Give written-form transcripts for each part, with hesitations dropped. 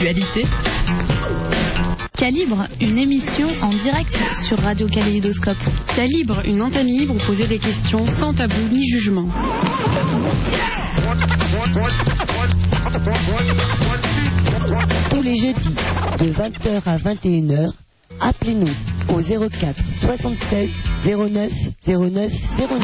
sexualité. Calibre, une émission en direct sur Radio Kaléidoscope. Calibre, une antenne libre où poser des questions sans tabou ni jugement. Tous les jeudis, de 20h à 21h, appelez-nous au 04 76 09 09 09.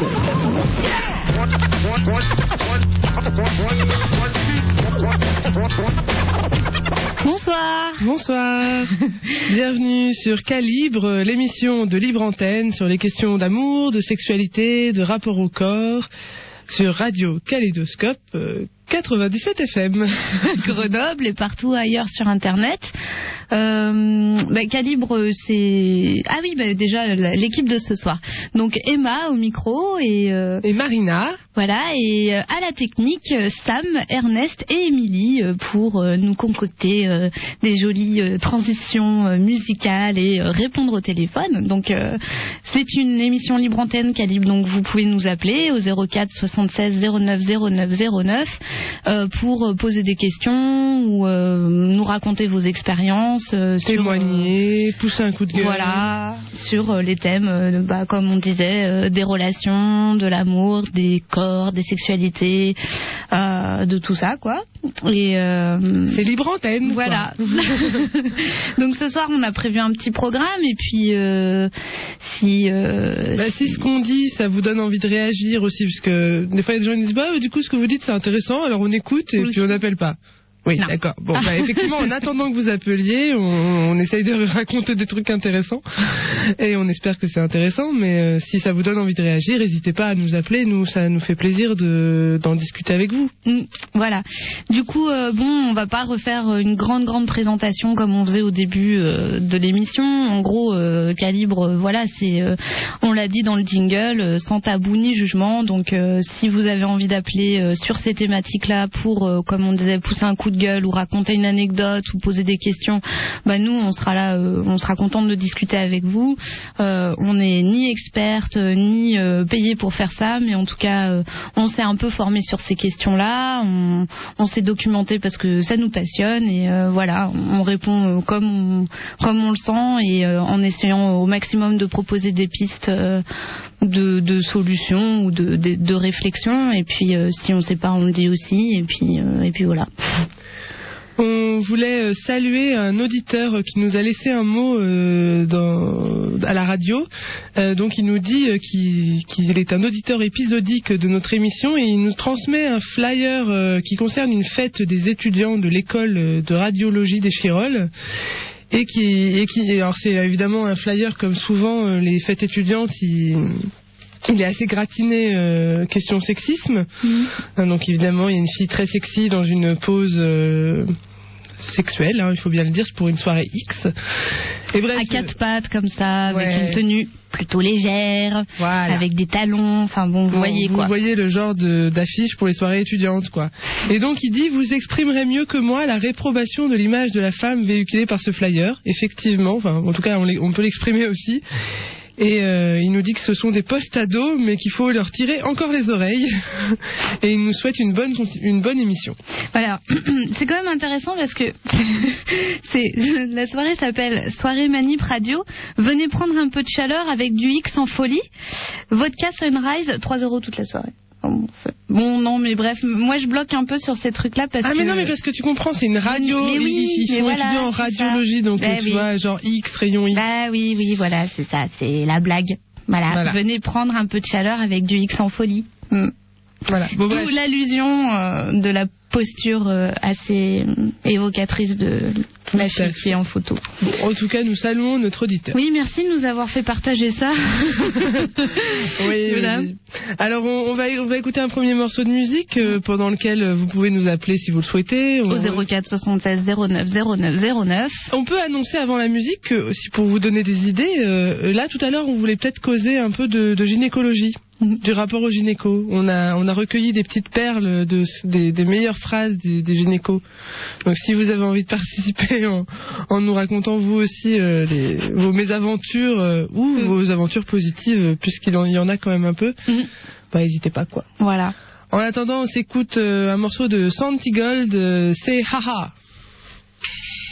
Bonsoir. Bonsoir. Bienvenue sur Calibre, l'émission de libre antenne sur les questions d'amour, de sexualité, de rapport au corps, sur Radio Kaléidoscope 97 FM. Grenoble et partout ailleurs sur Internet. Calibre, c'est... Ah oui, déjà, l'équipe de ce soir. Donc Emma au micro et Marina. Voilà, et à la technique, Sam, Ernest et Émilie pour nous concocter des jolies transitions musicales et répondre au téléphone. Donc c'est une émission libre antenne Calibre, donc vous pouvez nous appeler au 04 76 09 09 09 pour poser des questions ou nous raconter vos expériences. Témoigner, pousser un coup de gueule. Voilà, sur les thèmes, comme on disait, des relations, de l'amour, des corps, des sexualités, de tout ça, quoi. Et c'est libre antenne. Voilà. Donc ce soir, on a prévu un petit programme et puis si ce qu'on dit, ça vous donne envie de réagir aussi, parce que des fois, il y a des gens qui disent du coup, ce que vous dites, c'est intéressant, alors on écoute et puis on n'appelle pas. Oui, non. D'accord. Bon, effectivement, en attendant que vous appeliez, on essaye de raconter des trucs intéressants et on espère que c'est intéressant. Mais si ça vous donne envie de réagir, n'hésitez pas à nous appeler. Nous, ça nous fait plaisir d'en discuter avec vous. Voilà. Du coup, on va pas refaire une grande présentation comme on faisait au début de l'émission. En gros, Calibre, voilà, c'est, on l'a dit dans le jingle, sans tabou ni jugement. Donc, si vous avez envie d'appeler sur ces thématiques-là pour, comme on disait, pousser un coup de gueule ou raconter une anecdote ou poser des questions, nous on sera là, on sera contente de discuter avec vous. On n'est ni experte ni payé pour faire ça, mais en tout cas on s'est un peu formé sur ces questions-là, on s'est documenté parce que ça nous passionne et voilà, on répond comme on le sent et en essayant au maximum de proposer des pistes de solutions ou de réflexion, et puis si on ne sait pas, on le dit aussi, et puis voilà. On voulait saluer un auditeur qui nous a laissé un mot à la radio. Donc il nous dit qu'il est un auditeur épisodique de notre émission et il nous transmet un flyer qui concerne une fête des étudiants de l'école de radiologie des Chirolles. Et alors c'est évidemment un flyer comme souvent les fêtes étudiantes. Il est assez gratiné question sexisme. Donc évidemment, il y a une fille très sexy dans une pose sexuelle, il faut bien le dire, c'est pour une soirée X. Et bref, à quatre pattes comme ça, avec une tenue plutôt légère, voilà, avec des talons, enfin bon, vous voyez quoi. Vous voyez le genre d'affiche pour les soirées étudiantes, quoi. Et donc il dit, vous exprimerez mieux que moi la réprobation de l'image de la femme véhiculée par ce flyer. Effectivement, en tout cas on peut l'exprimer aussi. Et il nous dit que ce sont des post-ados, mais qu'il faut leur tirer encore les oreilles. Et il nous souhaite une bonne émission. Voilà, c'est quand même intéressant parce que la soirée s'appelle Soirée Manip Radio. Venez prendre un peu de chaleur avec du X en folie. Vodka Sunrise, 3 € toute la soirée. Bon, non, mais bref, moi je bloque un peu sur ces trucs-là parce que... Ah, mais non, mais parce que tu comprends, c'est une radio, ils sont étudiants en radiologie, donc tu vois, genre X, rayon X. Oui, voilà, c'est ça, c'est la blague. Voilà. Venez prendre un peu de chaleur avec du X en folie. Voilà. D'où l'allusion de la posture assez évocatrice de la fille qui est en photo. Bon, en tout cas, nous saluons notre auditeur. Oui, merci de nous avoir fait partager ça. Oui, voilà. Oui. Alors, on va écouter un premier morceau de musique pendant lequel vous pouvez nous appeler si vous le souhaitez. Au 04 76 09 09 09. On peut annoncer avant la musique que, pour vous donner des idées, là, tout à l'heure, on voulait peut-être causer un peu de gynécologie. Du rapport au gynéco. On a recueilli des petites perles des meilleures phrases des gynécos. Donc si vous avez envie de participer en nous racontant vous aussi vos mésaventures ou vos aventures positives, puisqu'il y en a quand même un peu, n'hésitez pas, quoi. Voilà. En attendant, on s'écoute un morceau de Santi Gold, c'est Haha.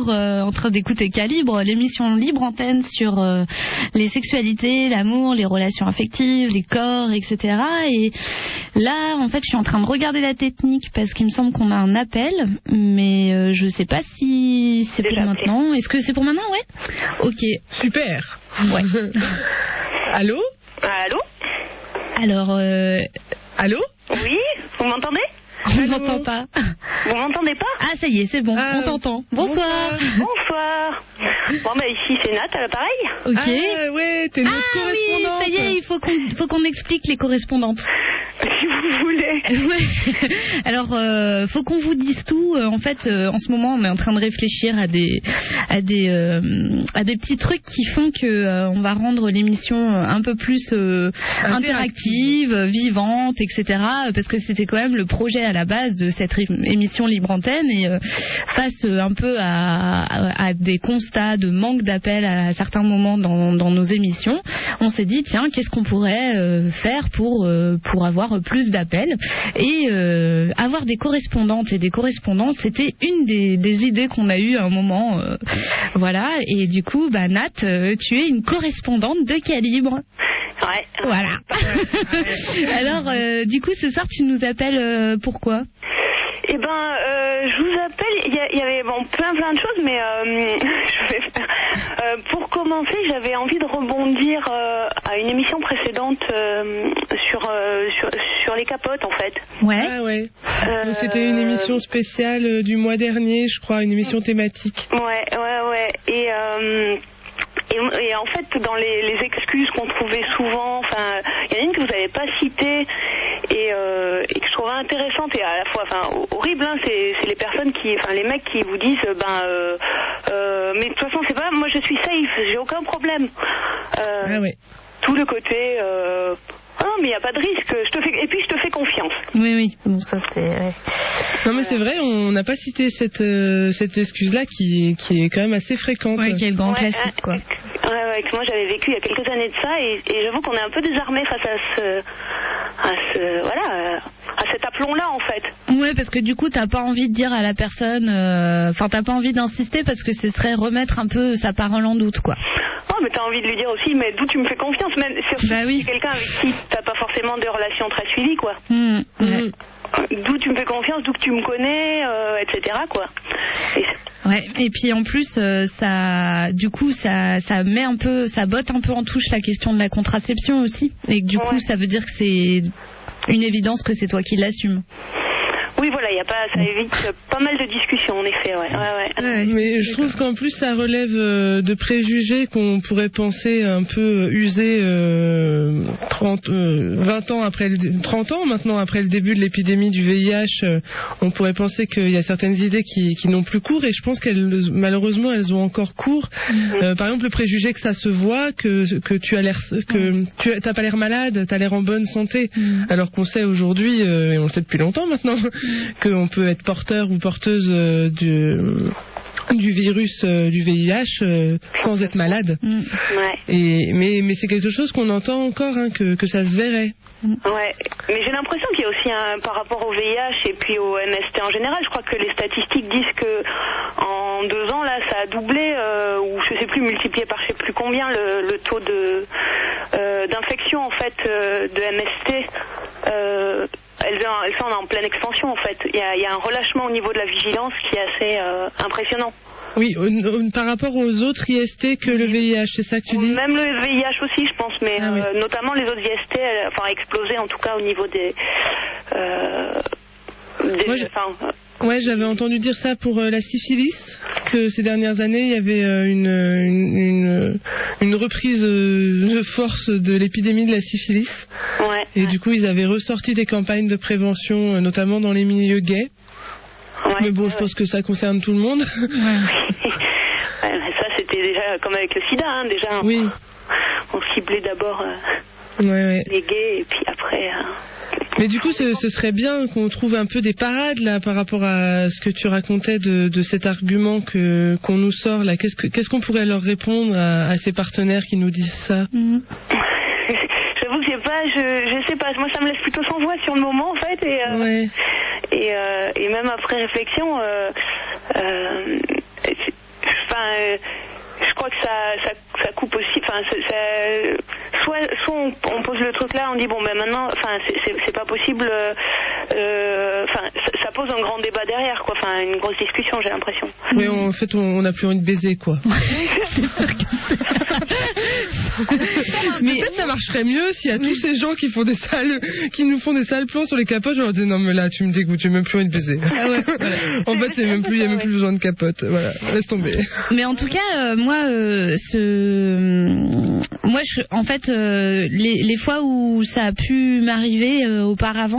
toujours en train d'écouter Calibre, l'émission Libre Antenne sur les sexualités, l'amour, les relations affectives, les corps, etc. Et là, en fait, je suis en train de regarder la technique parce qu'il me semble qu'on a un appel, mais je sais pas si c'est pour maintenant. Est-ce que c'est pour maintenant? Ouais. Ok. Super. Ouais. Allô? Allô? Alors, allô? Oui, vous m'entendez? on ne m'entend pas. Vous m'entendez pas? Ah, ça y est, c'est bon, on t'entend. Bonsoir. Bonsoir. Bon, bah ici c'est Nat à l'appareil. Ok. Ah ouais, t'es notre correspondante. Oui, ça y est, il faut qu'on explique les correspondantes. Si vous voulez. Ouais. Alors, faut qu'on vous dise tout. En fait, en ce moment, on est en train de réfléchir à des petits trucs qui font que on va rendre l'émission un peu plus interactive, vivante, etc. Parce que c'était quand même le projet à la base de cette émission Libre Antenne, et face un peu à des constats de manque d'appels à certains moments dans nos émissions, on s'est dit tiens, qu'est-ce qu'on pourrait faire pour avoir plus d'appels et avoir des correspondantes et des correspondants. C'était une des idées qu'on a eues à un moment, voilà. Et du coup, bah Nat, tu es une correspondante de Calibre. Ouais. Voilà. Alors, du coup, ce soir, tu nous appelles pourquoi? Eh ben, je vous appelle. Il y avait plein de choses, mais je vais faire. Pour commencer, j'avais envie de rebondir à une émission précédente sur les capotes, en fait. Ouais. Ah ouais. Donc c'était une émission spéciale du mois dernier, je crois, une émission thématique. Ouais. Et en fait, dans les excuses qu'on trouvait souvent, enfin, il y en a une que vous n'avez pas citée et que je trouvais intéressante et à la fois, enfin, horrible, hein, c'est les personnes les mecs qui vous disent, mais de toute façon, c'est pas, moi je suis safe, j'ai aucun problème. Ah ouais. Tout le côté, mais il n'y a pas de risque, et puis je te fais confiance. Oui, bon, ça c'est... Ouais. Non mais c'est vrai, on n'a pas cité cette excuse-là qui est quand même assez fréquente. Ouais, qui est le grand classique, quoi. Ouais, que moi j'avais vécu il y a quelques années de ça, et j'avoue qu'on est un peu désarmé face à cet aplomb-là, en fait. Ouais, parce que du coup, t'as pas envie de dire à la personne, t'as pas envie d'insister parce que ce serait remettre un peu sa parole en doute, quoi. Oh, mais t'as envie de lui dire aussi, mais d'où tu me fais confiance, même si oui. c'est quelqu'un avec qui t'as pas forcément de relation très suivie, quoi. Ouais. D'où tu me fais confiance, d'où que tu me connais, etc., quoi. Ouais, et puis en plus, ça met un peu, ça botte un peu en touche la question de la contraception aussi, et que du coup, ça veut dire que c'est une évidence que c'est toi qui l'assumes. Oui, voilà, ça évite pas mal de discussions, en effet, ouais. Mais je trouve qu'en plus, ça relève de préjugés qu'on pourrait penser un peu usés 30 ans maintenant après le début de l'épidémie du VIH. On pourrait penser qu'il y a certaines idées qui n'ont plus cours, et je pense malheureusement, elles ont encore cours. Par exemple, le préjugé que ça se voit, que tu as l'air, que tu t'as pas l'air malade, t'as l'air en bonne santé, alors qu'on sait aujourd'hui, et on le sait depuis longtemps maintenant, qu'on peut être porteur ou porteuse du virus du VIH sans être malade. Mais c'est quelque chose qu'on entend encore, que ça se verrait. Ouais, mais j'ai l'impression qu'il y a aussi par rapport au VIH et puis au MST en général, je crois que les statistiques disent que en 2 ans là ça a doublé ou je sais plus, multiplié par je sais plus combien le taux d'infection en fait de MST. Elles sont en pleine expansion en fait. Il y a un relâchement au niveau de la vigilance qui est assez impressionnant. Oui, par rapport aux autres IST que le VIH, c'est ça que tu dis? Même le VIH aussi, je pense, mais notamment les autres IST, explosé en tout cas au niveau des Ouais, j'avais entendu dire ça pour la syphilis, que ces dernières années, il y avait une reprise de force de l'épidémie de la syphilis. Ouais. Et du coup, ils avaient ressorti des campagnes de prévention, notamment dans les milieux gays. Ouais, mais bon, je pense que ça concerne tout le monde. Ça, c'était déjà comme avec le sida, déjà. Oui. On ciblait d'abord les gays, et puis après... Mais du coup, ce serait bien qu'on trouve un peu des parades là par rapport à ce que tu racontais de cet argument qu'on nous sort là. Qu'est-ce qu'on pourrait leur répondre à ces partenaires qui nous disent ça? J'avoue que je sais pas. Moi, ça me laisse plutôt sans voix sur le moment en fait, et même après réflexion, je crois que ça coupe aussi. Enfin, soit on pose le truc là, on dit bon, ben maintenant, enfin, c'est pas possible. Enfin, ça pose un grand débat derrière, quoi. Enfin, une grosse discussion, j'ai l'impression. Mais en fait, on n'a plus envie de baiser, quoi. Mais peut-être ça marcherait mieux s'il y a tous ces gens qui nous font des sales plans sur les capotes. Je leur dis non mais là tu me dégoûtes, j'ai même plus envie de baiser. Ah ouais, voilà. En fait il y a même plus besoin de capote. Voilà, laisse tomber. Mais en tout cas en fait les fois où ça a pu m'arriver auparavant,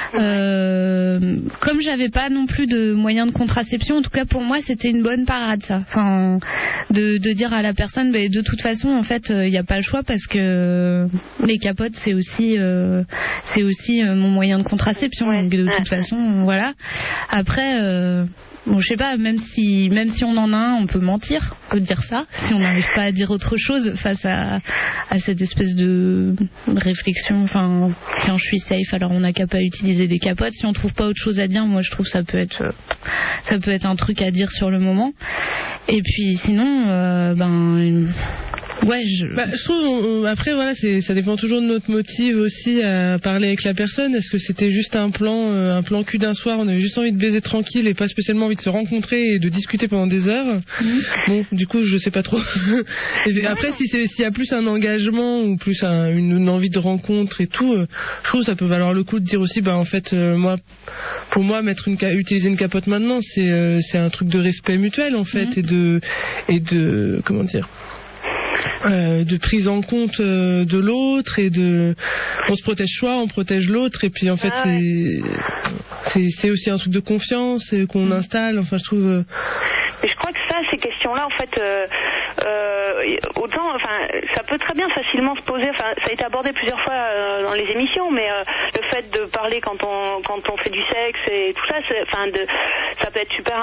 comme j'avais pas non plus de moyens de contraception, en tout cas pour moi c'était une bonne parade ça. Enfin de dire à la personne de toute façon en fait il n'y a pas le choix parce que les capotes c'est aussi mon moyen de contraception, donc de toute façon voilà. Après bon, je sais pas, même si on en a un, on peut mentir, on peut dire ça, si on n'arrive pas à dire autre chose face à cette espèce de réflexion, enfin, quand je suis safe, alors on n'a qu'à pas utiliser des capotes. Si on trouve pas autre chose à dire, moi je trouve que ça peut être un truc à dire sur le moment. Et puis sinon, ouais, je trouve après voilà, ça dépend toujours de notre motif aussi à parler avec la personne. Est-ce que c'était juste un plan cul d'un soir, on avait juste envie de baiser tranquille et pas spécialement envie de se rencontrer et de discuter pendant des heures. Bon, du coup, je sais pas trop. Et après, s'il y a plus un engagement ou plus une envie de rencontre et tout, je trouve que ça peut valoir le coup de dire aussi, en fait, pour moi, utiliser une capote maintenant, c'est un truc de respect mutuel en fait et de comment dire. De prise en compte de l'autre et on se protège soi, on protège l'autre et puis en fait c'est aussi un truc de confiance qu'on installe, enfin je trouve. Mais je crois que ces questions-là, en fait, autant, enfin, ça peut très bien facilement se poser. Enfin, ça a été abordé plusieurs fois dans les émissions, mais le fait de parler quand on fait du sexe et tout ça, ça peut être super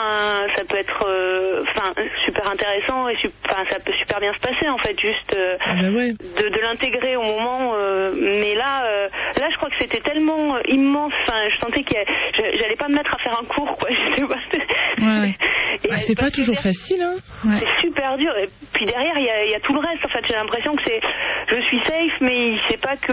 intéressant et ça peut super bien se passer en fait, juste de l'intégrer au moment. Mais là, je crois que c'était tellement immense. Enfin, je sentais que j'allais pas me mettre à faire un cours, quoi. Je sais pas. Ouais. C'est pas toujours facile, hein. Ouais. C'est super dur. Et puis derrière, il y a tout le reste. En fait, j'ai l'impression que je suis safe, mais il sait pas que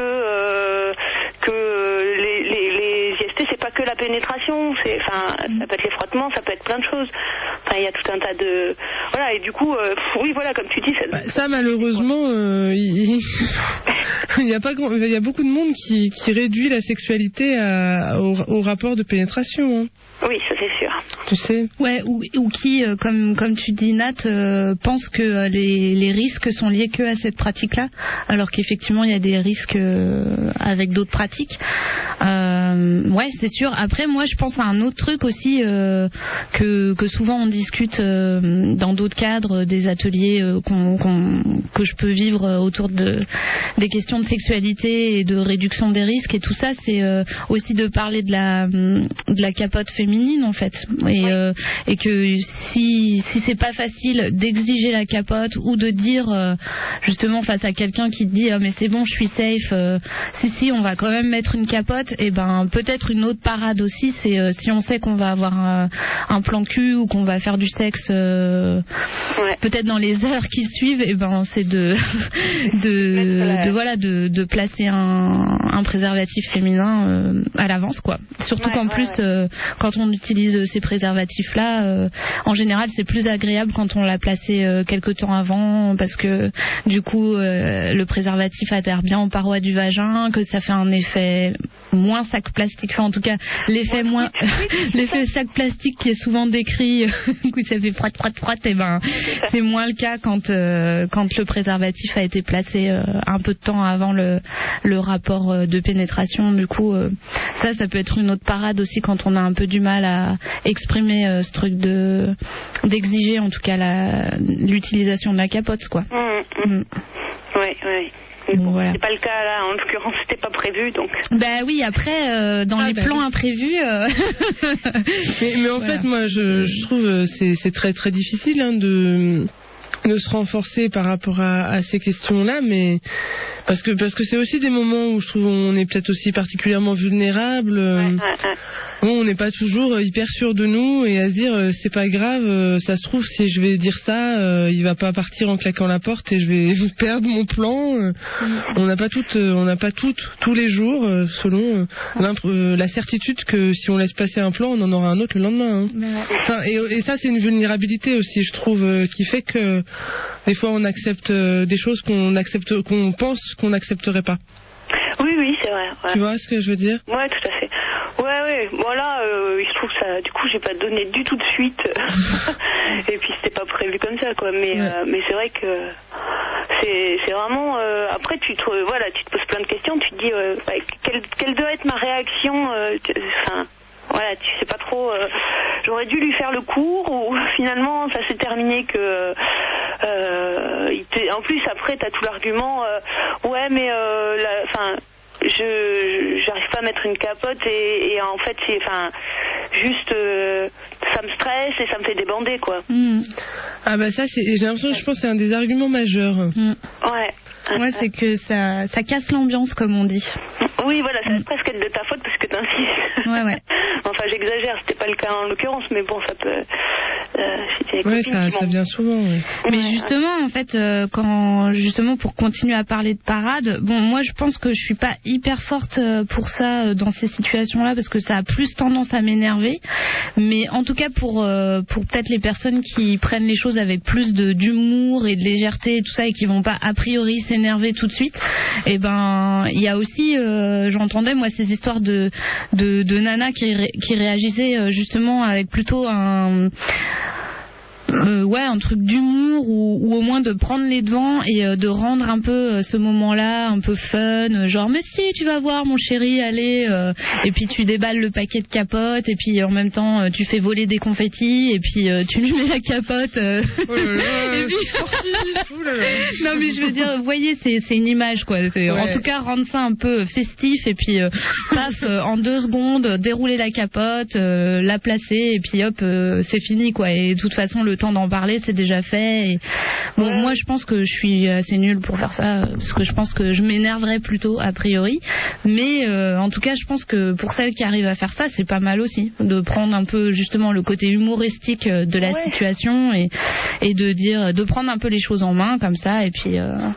les IST, c'est pas que la pénétration. Ça peut être les frottements, ça peut être plein de choses. Enfin, il y a tout un tas de voilà. Et du coup, oui, voilà, comme tu dis, ça malheureusement, il y a beaucoup de monde qui réduit la sexualité au rapport de pénétration. Hein. Oui, ça c'est sûr. Tu sais. Ouais, ou qui, comme tu dis, Nat, pense que les risques sont liés que à cette pratique-là, alors qu'effectivement il y a des risques avec d'autres pratiques. Ouais, c'est sûr. Après, moi, je pense à un autre truc aussi que souvent on discute dans d'autres cadres, des ateliers que je peux vivre autour des questions de sexualité et de réduction des risques et tout ça, c'est aussi de parler de la capote féminine en fait, et que si c'est pas facile d'exiger la capote ou de dire justement face à quelqu'un qui te dit mais c'est bon, je suis safe, si on va quand même mettre une capote, et peut-être une autre parade aussi, c'est si on sait qu'on va avoir un plan cul ou qu'on va faire du sexe peut-être dans les heures qui suivent, c'est de placer un préservatif féminin à l'avance, quoi. Surtout qu'en plus quand on utilise ces préservatifs là, en général c'est plus agréable quand on l'a placé quelque temps avant, parce que du coup le préservatif adhère bien aux parois du vagin, que ça fait un effet moins sac plastique, enfin en tout cas l'effet sac plastique qui est souvent décrit où ça fait frotte, c'est moins le cas quand le préservatif a été placé un peu de temps avant le rapport de pénétration. Du coup ça peut être une autre parade aussi quand on a un peu du mal à exprimer ce truc d'exiger en tout cas l'utilisation de la capote, quoi. Oui. Bon, voilà. C'est pas le cas là, en l'occurrence c'était pas prévu donc. Oui, après dans les plans imprévus. Mais en fait moi je trouve c'est très très difficile de se renforcer par rapport à ces questions-là, mais Parce que c'est aussi des moments où je trouve on est peut-être aussi particulièrement vulnérable. Bon, on n'est pas toujours hyper sûr de nous et à se dire c'est pas grave, ça se trouve si je vais dire ça, il va pas partir en claquant la porte et je vais perdre mon plan. On n'a pas tous les jours selon la certitude que si on laisse passer un plan, on en aura un autre le lendemain. Enfin, et ça c'est une vulnérabilité aussi, je trouve, qui fait que des fois on accepte des choses qu'on pense qu'on n'accepterait pas. Oui, c'est vrai. Ouais. Tu vois ce que je veux dire? Ouais, tout à fait. Ouais. Bon là, il se trouve ça. Du coup, j'ai pas donné du tout de suite. Et puis c'était pas prévu comme ça, quoi. Mais c'est vrai que c'est vraiment. Après, tu te poses plein de questions. Tu te dis quelle doit être ma réaction. Voilà, tu sais pas trop. J'aurais dû lui faire le cours ou finalement ça s'est terminé que. En plus après t'as tout l'argument. J'arrive pas à mettre une capote et en fait c'est juste ça me stresse et ça me fait débander quoi. Ah bah ça j'ai l'impression que je pense que c'est un des arguments majeurs. Ouais, c'est que ça casse l'ambiance comme on dit. Oui, voilà, ça va presque être de ta faute parce que t'insistes. Ouais. Enfin, j'exagère, c'était pas le cas en l'occurrence, mais bon, ça peut. Ça vient souvent. Ouais. Mais justement, en fait, pour continuer à parler de parade, bon, moi, je pense que je suis pas hyper forte pour ça dans ces situations-là parce que ça a plus tendance à m'énerver. Mais en tout cas, pour peut-être les personnes qui prennent les choses avec plus d'humour et de légèreté et tout ça et qui vont pas a priori s'énerver tout de suite, et ben, il y a aussi, j'entendais moi ces histoires de nanas qui réagissaient justement avec plutôt un truc d'humour ou au moins de prendre les devants et de rendre un peu ce moment-là un peu fun, genre mais si tu vas voir mon chéri, allez, et puis tu déballes le paquet de capotes et puis en même temps tu fais voler des confettis et puis tu lui mets la capote oh là là, et puis... sportif, oh là là. Non mais je veux dire, vous voyez, c'est une image quoi, en tout cas rendre ça un peu festif et puis paf, en 2 secondes dérouler la capote, la placer et puis hop, c'est fini quoi, et de toute façon le temps d'en parler c'est déjà fait et... Bon, moi je pense que je suis assez nulle pour faire ça parce que je pense que je m'énerverais plutôt a priori, mais en tout cas je pense que pour celles qui arrivent à faire ça c'est pas mal aussi de prendre un peu justement le côté humoristique de la situation et de prendre un peu les choses en main comme ça et puis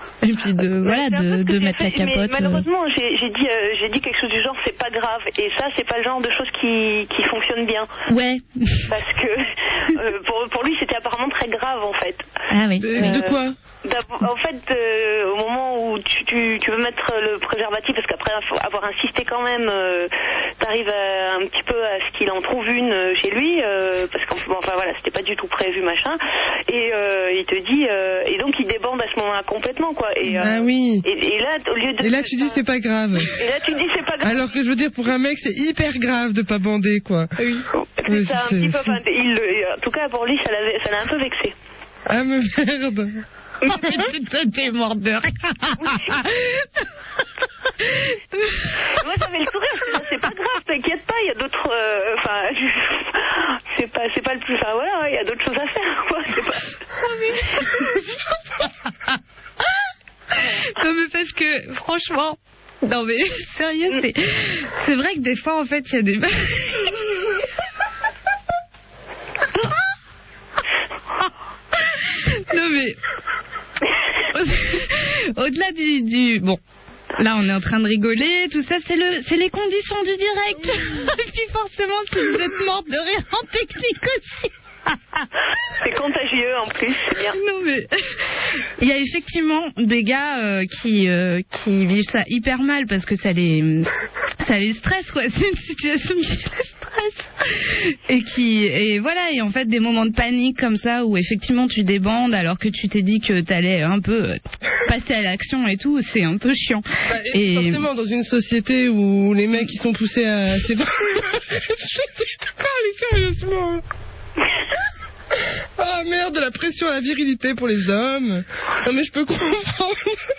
de mettre la capote. Mais malheureusement j'ai dit quelque chose du genre c'est pas grave et ça c'est pas le genre de choses qui fonctionne bien. Ouais. Parce que pour lui c'était apparemment très grave en fait. Ah oui. De quoi? En fait, au moment où tu veux mettre le préservatif, parce qu'après avoir insisté quand même, t'arrives un petit peu à ce qu'il en trouve une chez lui, parce qu'enfin voilà, c'était pas du tout prévu machin, et il te dit, et donc il débande à ce moment-là complètement quoi. Ah oui. Et là, au lieu de. Et là tu dis c'est pas grave. Et là tu dis c'est pas grave. Alors que je veux dire pour un mec c'est hyper grave de pas bander quoi. Oui. C'est ça, un petit peu. En tout cas pour lui ça l'a un peu vexé. Ah mais merde. T'es mort de rire. Moi j'avais le sourire parce que c'est pas grave, t'inquiète pas, il y a d'autres c'est pas le plus il y a d'autres choses à faire quoi, Non mais parce que franchement, non mais sérieux, c'est vrai que des fois en fait il y a des non mais au-delà du bon, là on est en train de rigoler, tout ça c'est les conditions du direct. Et puis forcément si vous êtes morte de rire en technique aussi. C'est contagieux en plus, c'est bien. Non mais il y a effectivement des gars qui vivent ça hyper mal parce que ça les stresse quoi. C'est une situation qui les stresse et voilà, et en fait des moments de panique comme ça où effectivement tu débandes alors que tu t'es dit que t'allais un peu passer à l'action et tout, c'est un peu chiant. Et forcément dans une société où les mecs ils sont poussés à je te parle sérieusement. Ah merde, de la pression à la virilité pour les hommes. Non mais je peux comprendre.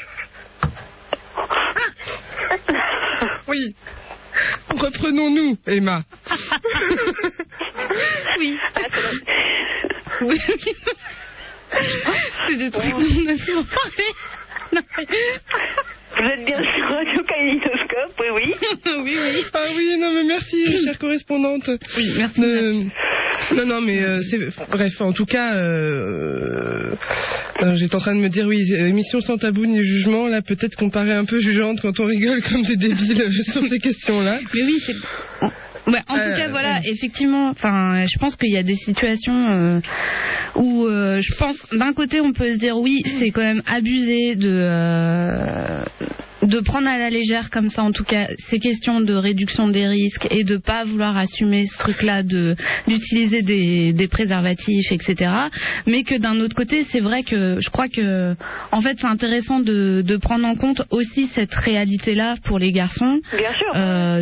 Oui. Reprenons-nous, Emma. Oui. Oui. C'est des trucs dont on a souvent parlé. Vous Oui, oui. Ah oui, non mais merci, chère correspondante. Oui, merci. Non, mais bref, en tout cas, j'étais en train de me dire, oui, émission sans tabou ni jugement, là, peut-être qu'on paraît un peu jugeante quand on rigole comme des débiles sur ces questions-là. Mais oui, c'est... Ouais, en tout cas, voilà, effectivement, enfin, je pense qu'il y a des situations où je pense, d'un côté, on peut se dire, oui, c'est quand même abusé de prendre à la légère comme ça, en tout cas, ces questions de réduction des risques et de pas vouloir assumer ce truc-là d'utiliser des préservatifs, etc. Mais que d'un autre côté, c'est vrai que je crois que, en fait, c'est intéressant de prendre en compte aussi cette réalité-là pour les garçons. Bien sûr.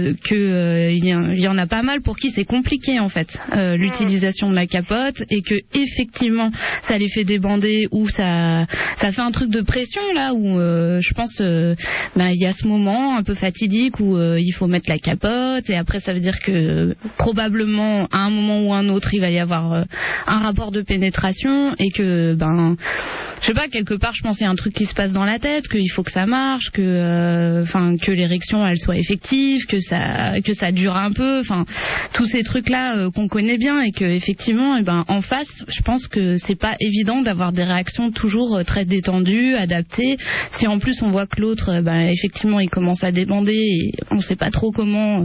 Il y en a pas mal pour qui c'est compliqué, en fait, l'utilisation de la capote, et que effectivement, ça les fait débander, ou ça fait un truc de pression là, où je pense. Il y a ce moment un peu fatidique où il faut mettre la capote, et après ça veut dire que probablement à un moment ou un autre il va y avoir un rapport de pénétration, et que je sais pas, quelque part je pense qu'il y a un truc qui se passe dans la tête, qu'il faut que ça marche, que l'érection elle soit effective, que ça dure un peu, enfin tous ces trucs là qu'on connaît bien, et que effectivement en face je pense que c'est pas évident d'avoir des réactions toujours très détendues, adaptées. Si en plus on voit que l'autre effectivement il commence à débander et on sait pas trop comment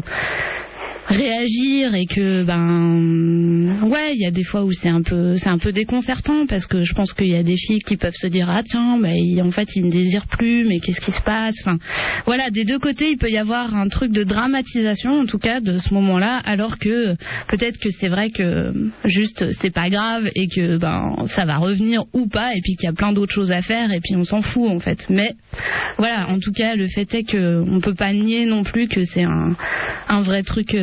réagir, et que il y a des fois où c'est un peu déconcertant, parce que je pense qu'il y a des filles qui peuvent se dire en fait il me désire plus, mais qu'est-ce qui se passe, enfin voilà, des deux côtés il peut y avoir un truc de dramatisation en tout cas de ce moment-là, alors que peut-être que c'est vrai que juste c'est pas grave, et que ça va revenir ou pas, et puis qu'il y a plein d'autres choses à faire, et puis on s'en fout en fait. Mais voilà, en tout cas le fait est que on peut pas nier non plus que c'est un vrai truc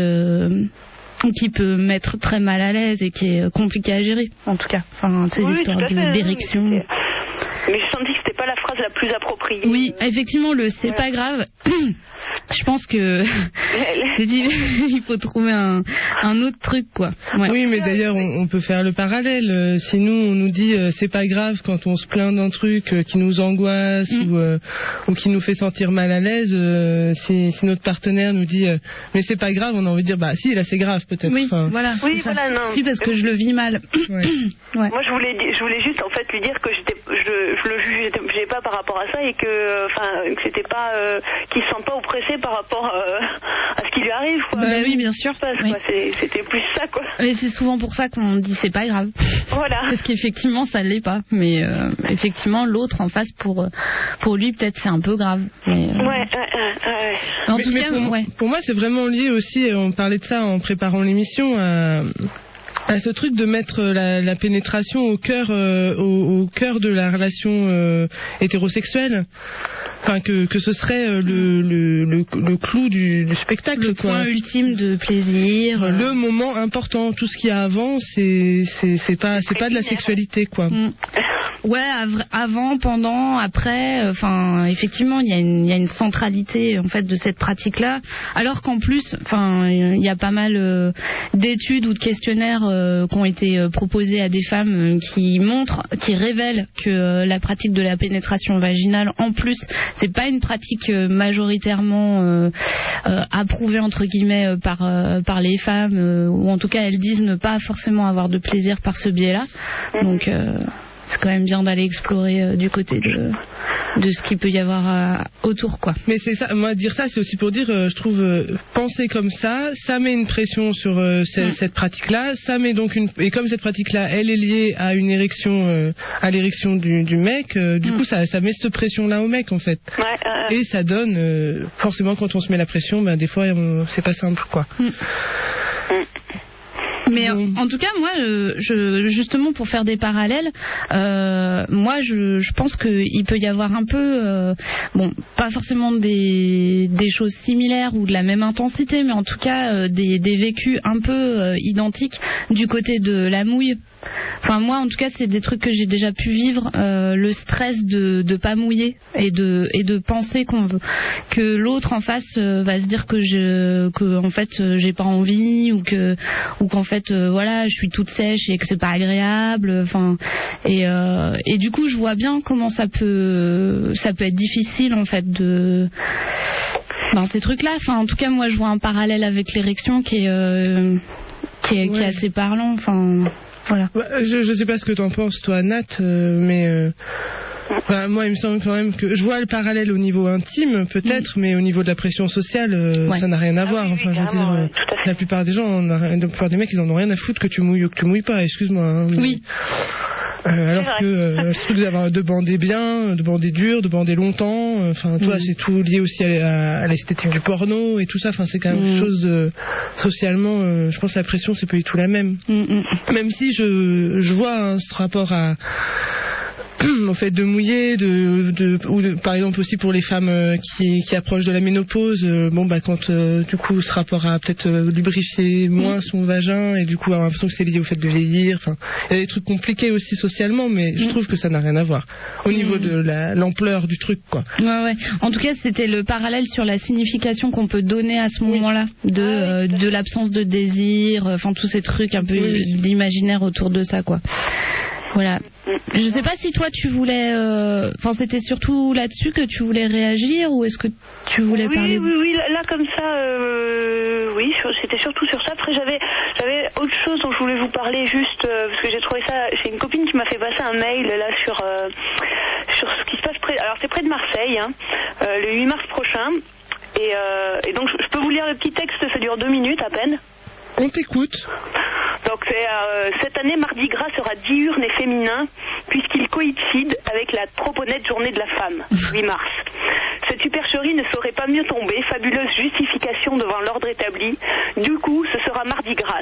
qui peut mettre très mal à l'aise et qui est compliqué à gérer, en tout cas. Enfin, ces histoires d'érection. Mais je sentis que c'était pas la phrase la plus appropriée. Oui, effectivement, c'est pas grave. Je pense que il faut trouver un autre truc, quoi. Ouais. Oui, mais d'ailleurs, on peut faire le parallèle. Si nous, on nous dit c'est pas grave quand on se plaint d'un truc qui nous angoisse ou qui nous fait sentir mal à l'aise, si notre partenaire nous dit mais c'est pas grave, on a envie de dire si, là c'est grave peut-être. Oui, voilà. Oui, voilà, non. Si, parce que je le vis mal. Ouais. Ouais. Moi, je voulais juste en fait lui dire que je le jugeais pas par rapport à ça, et que c'était pas qu'il se sent pas oppressé par rapport à ce qui lui arrive, quoi. Oui, bien sûr. Oui. C'était plus ça, quoi. Et c'est souvent pour ça qu'on dit c'est pas grave. Voilà. Parce qu'effectivement ça l'est pas, mais effectivement l'autre en face pour lui peut-être c'est un peu grave. Mais, ouais. En tout cas, pour moi c'est vraiment lié aussi. On parlait de ça en préparant l'émission. À ce truc de mettre la pénétration au cœur de la relation hétérosexuelle. Enfin, que ce serait le clou du spectacle, le quoi. Point ultime de plaisir, le moment important. Tout ce qu'il y a avant, c'est pas de la sexualité, quoi. Ouais, avant, pendant, après, effectivement, il y a une centralité en fait de cette pratique-là, alors qu'en plus, il y a pas mal d'études ou de questionnaires qui ont été proposés à des femmes qui révèlent que la pratique de la pénétration vaginale, en plus, c'est pas une pratique majoritairement approuvée entre guillemets par les femmes, ou en tout cas elles disent ne pas forcément avoir de plaisir par ce biais-là. Donc c'est quand même bien d'aller explorer du côté de ce qu'il peut y avoir autour, quoi. Mais c'est ça, moi dire ça c'est aussi pour dire, je trouve penser comme ça met une pression sur cette pratique-là, ça met donc et comme cette pratique-là elle est liée à une érection, à l'érection du mec, du coup ça met cette pression-là au mec en fait. Et ça donne forcément quand on se met la pression, des fois c'est pas simple, quoi. Mais en tout cas, moi, justement, pour faire des parallèles, moi, je pense qu'il peut y avoir un peu, pas forcément des choses similaires ou de la même intensité, mais en tout cas des vécus un peu identiques du côté de la mouille. Enfin, moi, en tout cas, c'est des trucs que j'ai déjà pu vivre, le stress de pas mouiller et de penser que l'autre en face va se dire que en fait j'ai pas envie, ou qu'en fait je suis toute sèche et que c'est pas agréable. Et du coup, je vois bien comment ça peut être difficile en fait ces trucs-là. Enfin, en tout cas, moi, je vois un parallèle avec l'érection qui est assez parlant. Enfin, voilà. Je sais pas ce que t'en penses, toi, Nat, mais moi, il me semble quand même que je vois le parallèle au niveau intime, peut-être, mais au niveau de la pression sociale, ça n'a rien à voir. Enfin, je veux dire, la plupart des gens, la plupart des mecs, ils en ont rien à foutre que tu mouilles ou que tu mouilles pas. Excuse-moi. Hein, mais... Oui. Alors que ce truc de bander bien, de bander dur, de bander longtemps, enfin, toi, c'est tout lié aussi à l'esthétique du porno et tout ça. Enfin, c'est quand même quelque chose de socialement. Je pense que la pression, c'est pas du tout la même. Même si je vois ce rapport au fait de mouiller, par exemple aussi pour les femmes qui approchent de la ménopause, quand du coup ce rapport a peut-être lubrifié moins son vagin et du coup avoir l'impression que c'est lié au fait de vieillir. Enfin, il y a des trucs compliqués aussi socialement, mais je trouve que ça n'a rien à voir au niveau de l'ampleur du truc, quoi. Ouais. En tout cas, c'était le parallèle sur la signification qu'on peut donner à ce moment-là de l'absence de désir, enfin tous ces trucs un peu d'imaginaire autour de ça, quoi. Voilà. Je sais pas si toi tu voulais... Enfin, c'était surtout là-dessus que tu voulais réagir ou est-ce que tu voulais parler... Oui, là comme ça, oui, c'était surtout sur ça. Après, j'avais autre chose dont je voulais vous parler juste, parce que j'ai trouvé ça... J'ai une copine qui m'a fait passer un mail là sur ce qui se passe alors c'est près de Marseille, hein, le 8 mars prochain. Et donc je peux vous lire le petit texte, ça dure 2 minutes à peine. On t'écoute. Donc cette année, Mardi Gras sera diurne et féminin puisqu'il coïncide avec la trop honnête journée de la femme, 8 mars. Cette supercherie ne saurait pas mieux tomber, fabuleuse justification devant l'ordre établi. Du coup, ce sera Mardi Gras.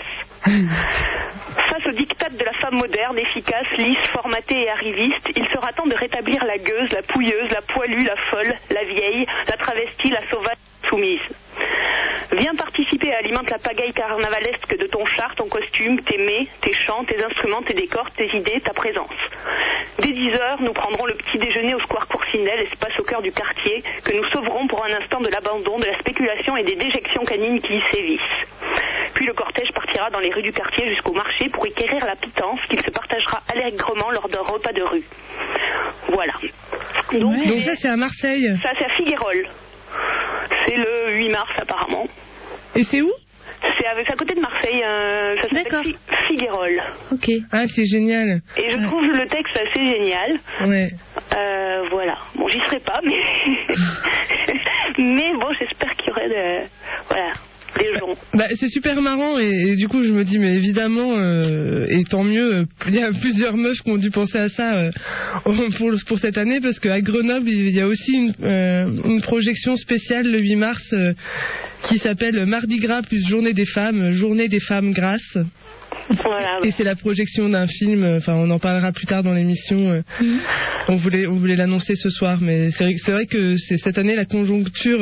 Face au diktat de la femme moderne, efficace, lisse, formatée et arriviste, il sera temps de rétablir la gueuse, la pouilleuse, la poilue, la folle, la vieille, la travestie, la sauvage, soumise. Viens participer et alimente la pagaille carnavalesque de ton char, ton costume, tes mets, tes chants, tes instruments, tes décors, tes idées, ta présence. Dès 10h, nous prendrons le petit déjeuner au square Courcinelle, espace au cœur du quartier, que nous sauverons pour un instant de l'abandon, de la spéculation et des déjections canines qui y sévissent. Puis le cortège partira dans les rues du quartier jusqu'au marché pour acquérir la pitance qu'il se partagera allègrement lors d'un repas de rue. Voilà. Donc ça, c'est à Marseille. Ça, c'est à Figuerolles. C'est le 8 mars apparemment. Et c'est où ? C'est à côté de Marseille, ça s'appelle Figuerolles. Ok. Ah, c'est génial. Et je trouve le texte assez génial. Ouais. Voilà. Bon, j'y serai pas, mais mais bon, j'espère qu'il y aurait des gens. C'est super marrant et du coup je me dis mais évidemment et tant mieux, il y a plusieurs meufs qui ont dû penser à ça pour cette année parce qu'à Grenoble il y a aussi une projection spéciale le 8 mars qui s'appelle Mardi Gras plus Journée des femmes grasses. Voilà, ouais. Et c'est la projection d'un film, enfin on en parlera plus tard dans l'émission. On voulait l'annoncer ce soir, mais c'est vrai que cette année la conjoncture,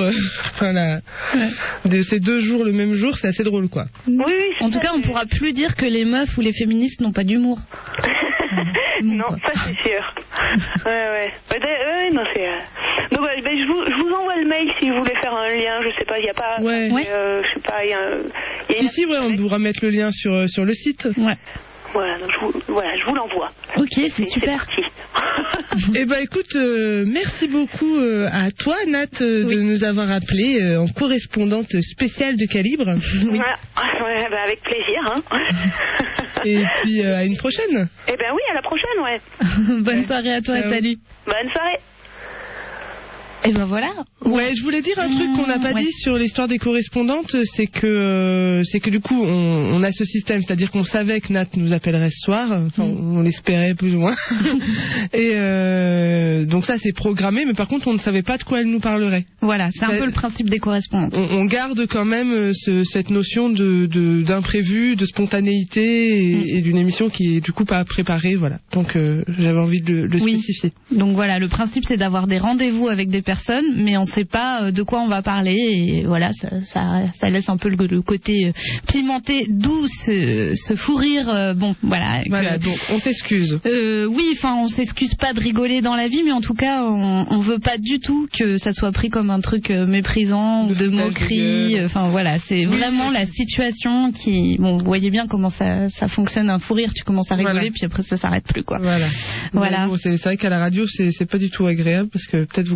de ces 2 jours le même jour, c'est assez drôle, quoi. Oui, en tout cas, on pourra plus dire que les meufs ou les féministes n'ont pas d'humour. Non, ça c'est sûr. Ouais. Non, c'est. Donc, je vous envoie le mail si vous voulez faire un lien. Je sais pas, il y a pas. Ouais. Je sais pas, il y a. Si, on pourra mettre le lien sur le site. Ouais. Voilà, donc je vous l'envoie. Ok, c'est super. C'est parti. Eh ben, écoute, merci beaucoup à toi, Nat, de nous avoir appelé en correspondante spéciale de Calibre. Oui. Voilà, avec plaisir. Hein. Et puis à une prochaine. Eh ben oui, à la prochaine, ouais. Bonne soirée à toi, salut. Bonne soirée. Et ben voilà. Ouais, je voulais dire un truc qu'on n'a pas dit sur l'histoire des correspondantes, c'est que du coup on a ce système, c'est-à-dire qu'on savait que Nat nous appellerait ce soir, enfin on l'espérait plus ou moins. Et donc ça c'est programmé, mais par contre on ne savait pas de quoi elle nous parlerait. Voilà, c'est un peu le principe des correspondantes. On garde quand même cette notion d'imprévu, de spontanéité et d'une émission qui est du coup pas préparée, voilà. Donc j'avais envie de le spécifier. Donc voilà, le principe c'est d'avoir des rendez-vous avec des personnes, mais on ne sait pas de quoi on va parler, et voilà, ça laisse un peu le côté pimenté, doux, ce fou rire. Bon, voilà. Donc on s'excuse. Oui, enfin, on s'excuse pas de rigoler dans la vie, mais en tout cas, on veut pas du tout que ça soit pris comme un truc méprisant ou de moquerie. Enfin voilà, c'est vraiment la situation qui. Bon, vous voyez bien comment ça fonctionne, un fou rire. Tu commences à rigoler, puis après ça s'arrête plus, quoi. Voilà. Bon, c'est vrai qu'à la radio, c'est pas du tout agréable parce que peut-être vous comprenez rien.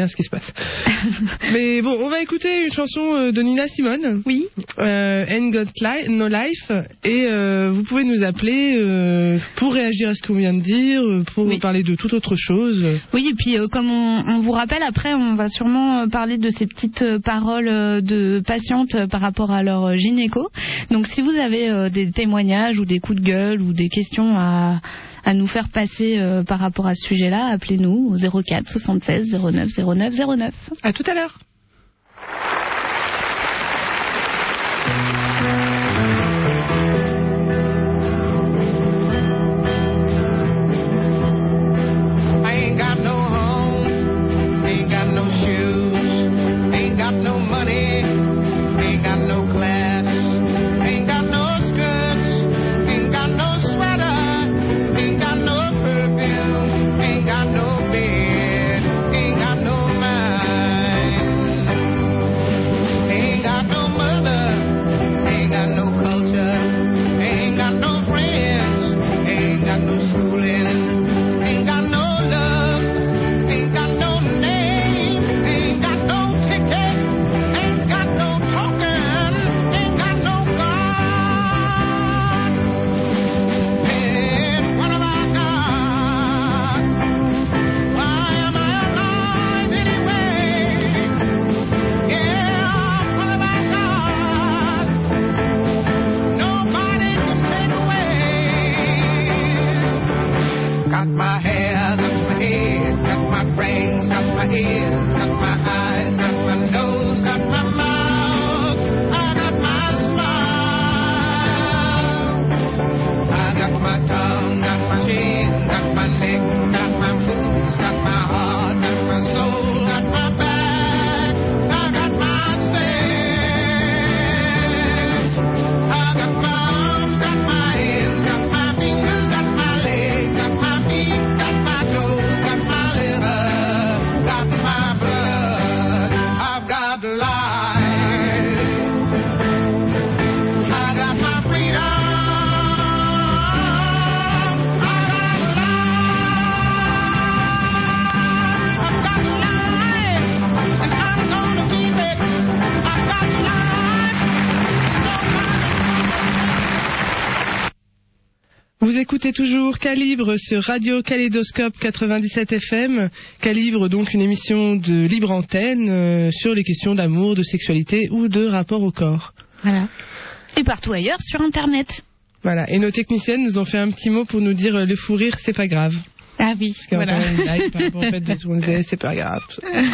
rien à ce qui se passe. Mais bon, on va écouter une chanson de Nina Simone. Oui. Ain't Got No Life. Et vous pouvez nous appeler pour réagir à ce qu'on vient de dire, pour parler de toute autre chose. Oui, et puis comme on vous rappelle, après, on va sûrement parler de ces petites paroles de patientes par rapport à leur gynéco. Donc si vous avez des témoignages ou des coups de gueule ou des questions à nous faire passer par rapport à ce sujet-là, appelez-nous au 04 76 09 09 09. À tout à l'heure. Vous écoutez toujours Calibre sur Radio Kaléidoscope 97 FM. Calibre, donc une émission de libre antenne sur les questions d'amour, de sexualité ou de rapport au corps. Voilà. Et partout ailleurs sur Internet. Voilà. Et nos techniciennes nous ont fait un petit mot pour nous dire le fou rire, c'est pas grave. Ah oui, voilà. En fait, de tout le monde, c'est pas grave.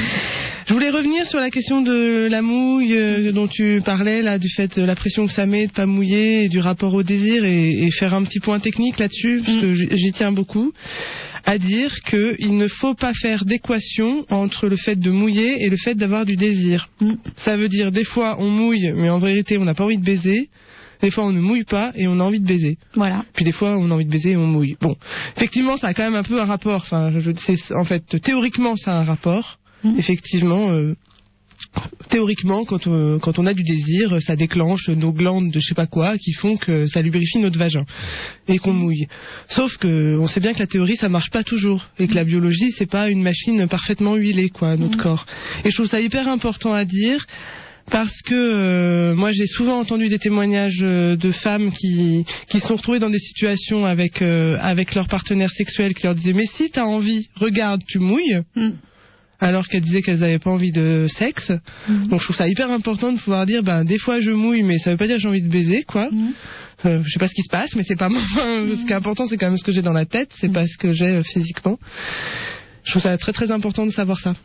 Je voulais revenir sur la question de la mouille dont tu parlais, là, du fait de la pression que ça met de pas mouiller et du rapport au désir et faire un petit point technique là-dessus, parce que j'y tiens beaucoup, à dire qu'il ne faut pas faire d'équation entre le fait de mouiller et le fait d'avoir du désir. Ça veut dire, des fois, on mouille, mais en vérité, on n'a pas envie de baiser. Des fois, on ne mouille pas et on a envie de baiser. Voilà. Puis des fois, on a envie de baiser et on mouille. Bon, effectivement, ça a quand même un peu un rapport. Enfin, en fait, théoriquement, ça a un rapport. Effectivement, théoriquement, quand on a du désir, ça déclenche nos glandes de je sais pas quoi qui font que ça lubrifie notre vagin et qu'on mouille. Sauf que on sait bien que la théorie, ça marche pas toujours et que la biologie, c'est pas une machine parfaitement huilée, quoi, notre corps. Et je trouve ça hyper important à dire. Parce que moi j'ai souvent entendu des témoignages de femmes qui se sont retrouvées dans des situations avec leur partenaire sexuel qui leur disait mais si t'as envie, regarde, tu mouilles, alors qu'elles disaient qu'elles n'avaient pas envie de sexe. Donc je trouve ça hyper important de pouvoir dire des fois je mouille mais ça veut pas dire que j'ai envie de baiser, quoi. Je sais pas ce qui se passe, mais c'est pas moi. Ce qui est important, c'est quand même ce que j'ai dans la tête, c'est pas ce que j'ai physiquement. Je trouve ça très très important de savoir ça.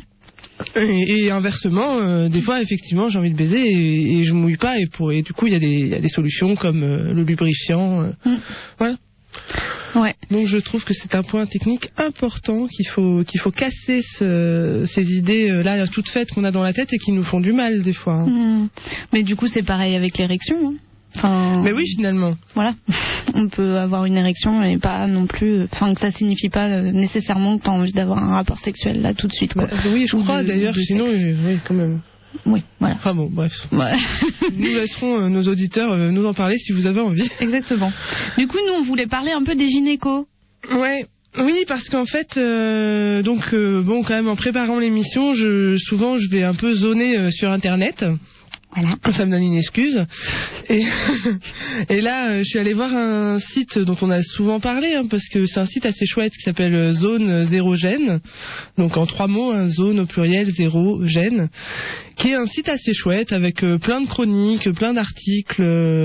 Et inversement, des fois, effectivement, j'ai envie de baiser et je mouille pas. Et du coup, il y a des solutions comme le lubrifiant. Voilà. Ouais. Donc, je trouve que c'est un point technique important qu'il faut casser ces idées-là toutes faites qu'on a dans la tête et qui nous font du mal, des fois. Mais du coup, c'est pareil avec l'érection, hein. Enfin, mais oui, finalement. Voilà. On peut avoir une érection et pas non plus. Enfin, que ça signifie pas nécessairement que tu as envie d'avoir un rapport sexuel là tout de suite, quoi. Oui, je crois d'ailleurs, sinon, oui, quand même. Oui, voilà. Enfin bon, bref. Ouais. Nous laisserons nos auditeurs nous en parler si vous avez envie. Exactement. Du coup, nous, on voulait parler un peu des gynécos. Ouais. Oui, parce qu'en fait, bon, quand même, en préparant l'émission, souvent, je vais un peu zoner sur Internet. Voilà. Ça me donne une excuse. Et là, je suis allée voir un site dont on a souvent parlé, parce que c'est un site assez chouette qui s'appelle Zone Zéro Gène. Donc en 3 mots, zone au pluriel, zéro gène, qui est un site assez chouette avec plein de chroniques, plein d'articles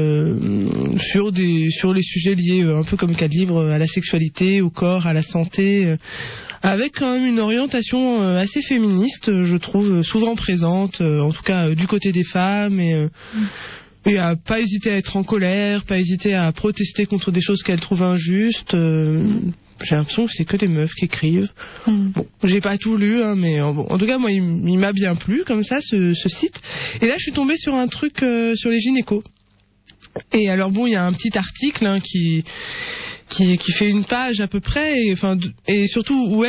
sur les sujets liés, un peu comme Calibre, à la sexualité, au corps, à la santé. Avec quand même une orientation assez féministe, je trouve, souvent présente, en tout cas du côté des femmes, et à pas hésiter à être en colère, pas hésiter à protester contre des choses qu'elles trouvent injustes. J'ai l'impression que c'est que des meufs qui écrivent. Bon, j'ai pas tout lu, mais en tout cas, moi, il m'a bien plu, comme ça, ce site. Et là, je suis tombée sur un truc sur les gynécos. Et alors, bon, il y a un petit article qui fait une page à peu près, et surtout où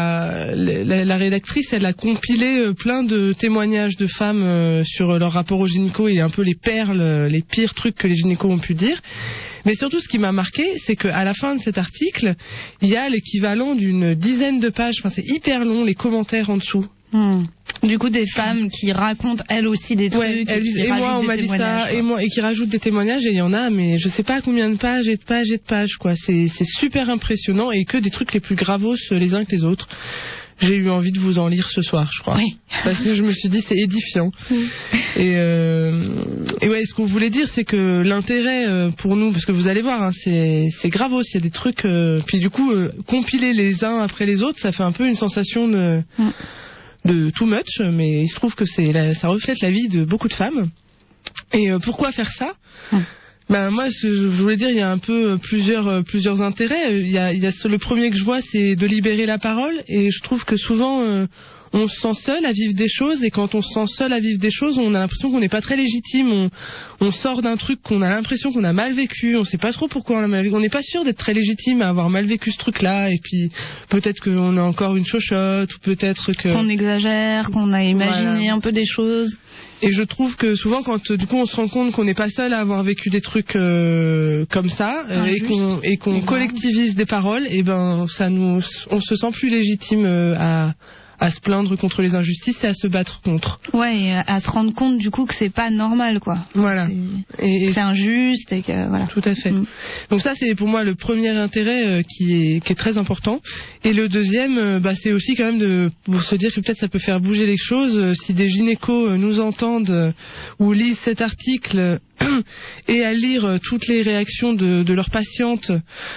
la rédactrice, elle a compilé plein de témoignages de femmes sur leur rapport aux gynécos et un peu les perles, les pires trucs que les gynécos ont pu dire. Mais surtout, ce qui m'a marqué, c'est qu'à la fin de cet article, il y a l'équivalent d'une dizaine de pages, c'est hyper long, les commentaires en dessous. Du coup, des femmes qui racontent elles aussi des trucs. Ouais, elles disent, et moi on m'a dit ça, et qui rajoutent des témoignages, et il y en a, mais je sais pas combien de pages et de pages et de pages, quoi. C'est super impressionnant, et que des trucs les plus gravos les uns que les autres. J'ai eu envie de vous en lire ce soir, je crois. Oui. Parce que je me suis dit, c'est édifiant. Et ouais, ce qu'on voulait dire, c'est que l'intérêt pour nous, parce que vous allez voir, c'est gravos, il y a des trucs, puis du coup, compiler les uns après les autres, ça fait un peu une sensation de too much, mais il se trouve que ça reflète la vie de beaucoup de femmes. Et pourquoi faire ça ? Moi, je voulais dire, il y a un peu plusieurs intérêts. Il y a le premier que je vois, c'est de libérer la parole, et je trouve que souvent on se sent seul à vivre des choses, et quand on se sent seul à vivre des choses, on a l'impression qu'on n'est pas très légitime. On sort d'un truc qu'on a l'impression qu'on a mal vécu, on sait pas trop pourquoi on l'a mal vécu, on n'est pas sûr d'être très légitime à avoir mal vécu ce truc-là, et puis peut-être qu'on a encore une chochotte, ou peut-être qu'on exagère, qu'on a imaginé un peu des choses. Et je trouve que souvent, quand du coup on se rend compte qu'on n'est pas seul à avoir vécu des trucs comme ça, et qu'on collectivise des paroles, et on se sent plus légitime à se plaindre contre les injustices et à se battre contre. Ouais, et à se rendre compte du coup que c'est pas normal, quoi. Voilà. C'est injuste, et que voilà. Tout à fait. Donc ça, c'est pour moi le premier intérêt qui est très important. Et le deuxième, c'est aussi quand même pour se dire que peut-être ça peut faire bouger les choses. Si des gynécos nous entendent ou lisent cet article et à lire toutes les réactions de leurs patientes,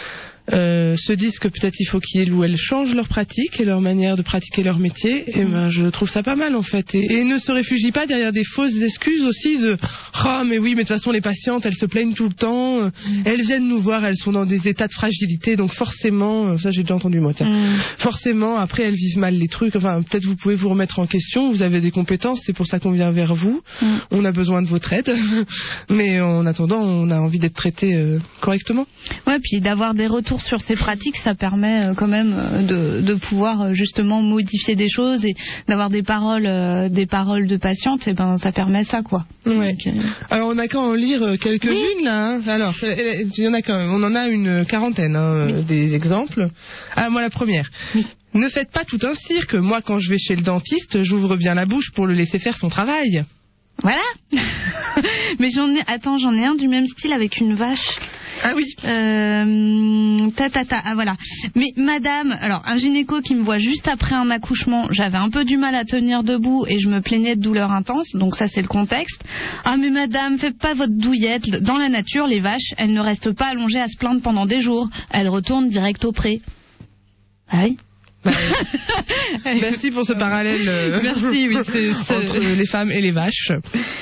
se disent que peut-être il faut qu'ils ou elles changent leur pratique et leur manière de pratiquer leur métier, et je trouve ça pas mal en fait, et ne se réfugient pas derrière des fausses excuses aussi de mais oui, mais de toute façon les patientes elles se plaignent tout le temps, elles viennent nous voir, elles sont dans des états de fragilité, donc forcément, ça j'ai déjà entendu moi, forcément après elles vivent mal les trucs, peut-être vous pouvez vous remettre en question, vous avez des compétences, c'est pour ça qu'on vient vers vous, on a besoin de votre aide, mais en attendant on a envie d'être traité correctement. Ouais, puis d'avoir des retours sur ces pratiques, ça permet quand même de pouvoir justement modifier des choses, et d'avoir des paroles de patientes, et ça permet ça, quoi. Ouais. Donc, alors on a qu'à en lire quelques-unes là. Alors il y en a quand même, on en a une quarantaine des exemples. Moi la première. Ne faites pas tout un cirque. Moi quand je vais chez le dentiste, j'ouvre bien la bouche pour le laisser faire son travail. Voilà. Mais j'en ai un du même style avec une vache. Ah oui. Voilà. Mais madame, alors un gynéco qui me voit juste après un accouchement, j'avais un peu du mal à tenir debout et je me plaignais de douleurs intenses, donc ça c'est le contexte. Ah mais madame, faites pas votre douillette. Dans la nature, les vaches, elles ne restent pas allongées à se plaindre pendant des jours. Elles retournent direct au pré. Ah oui. Merci pour ce parallèle. Merci, oui, entre les femmes et les vaches.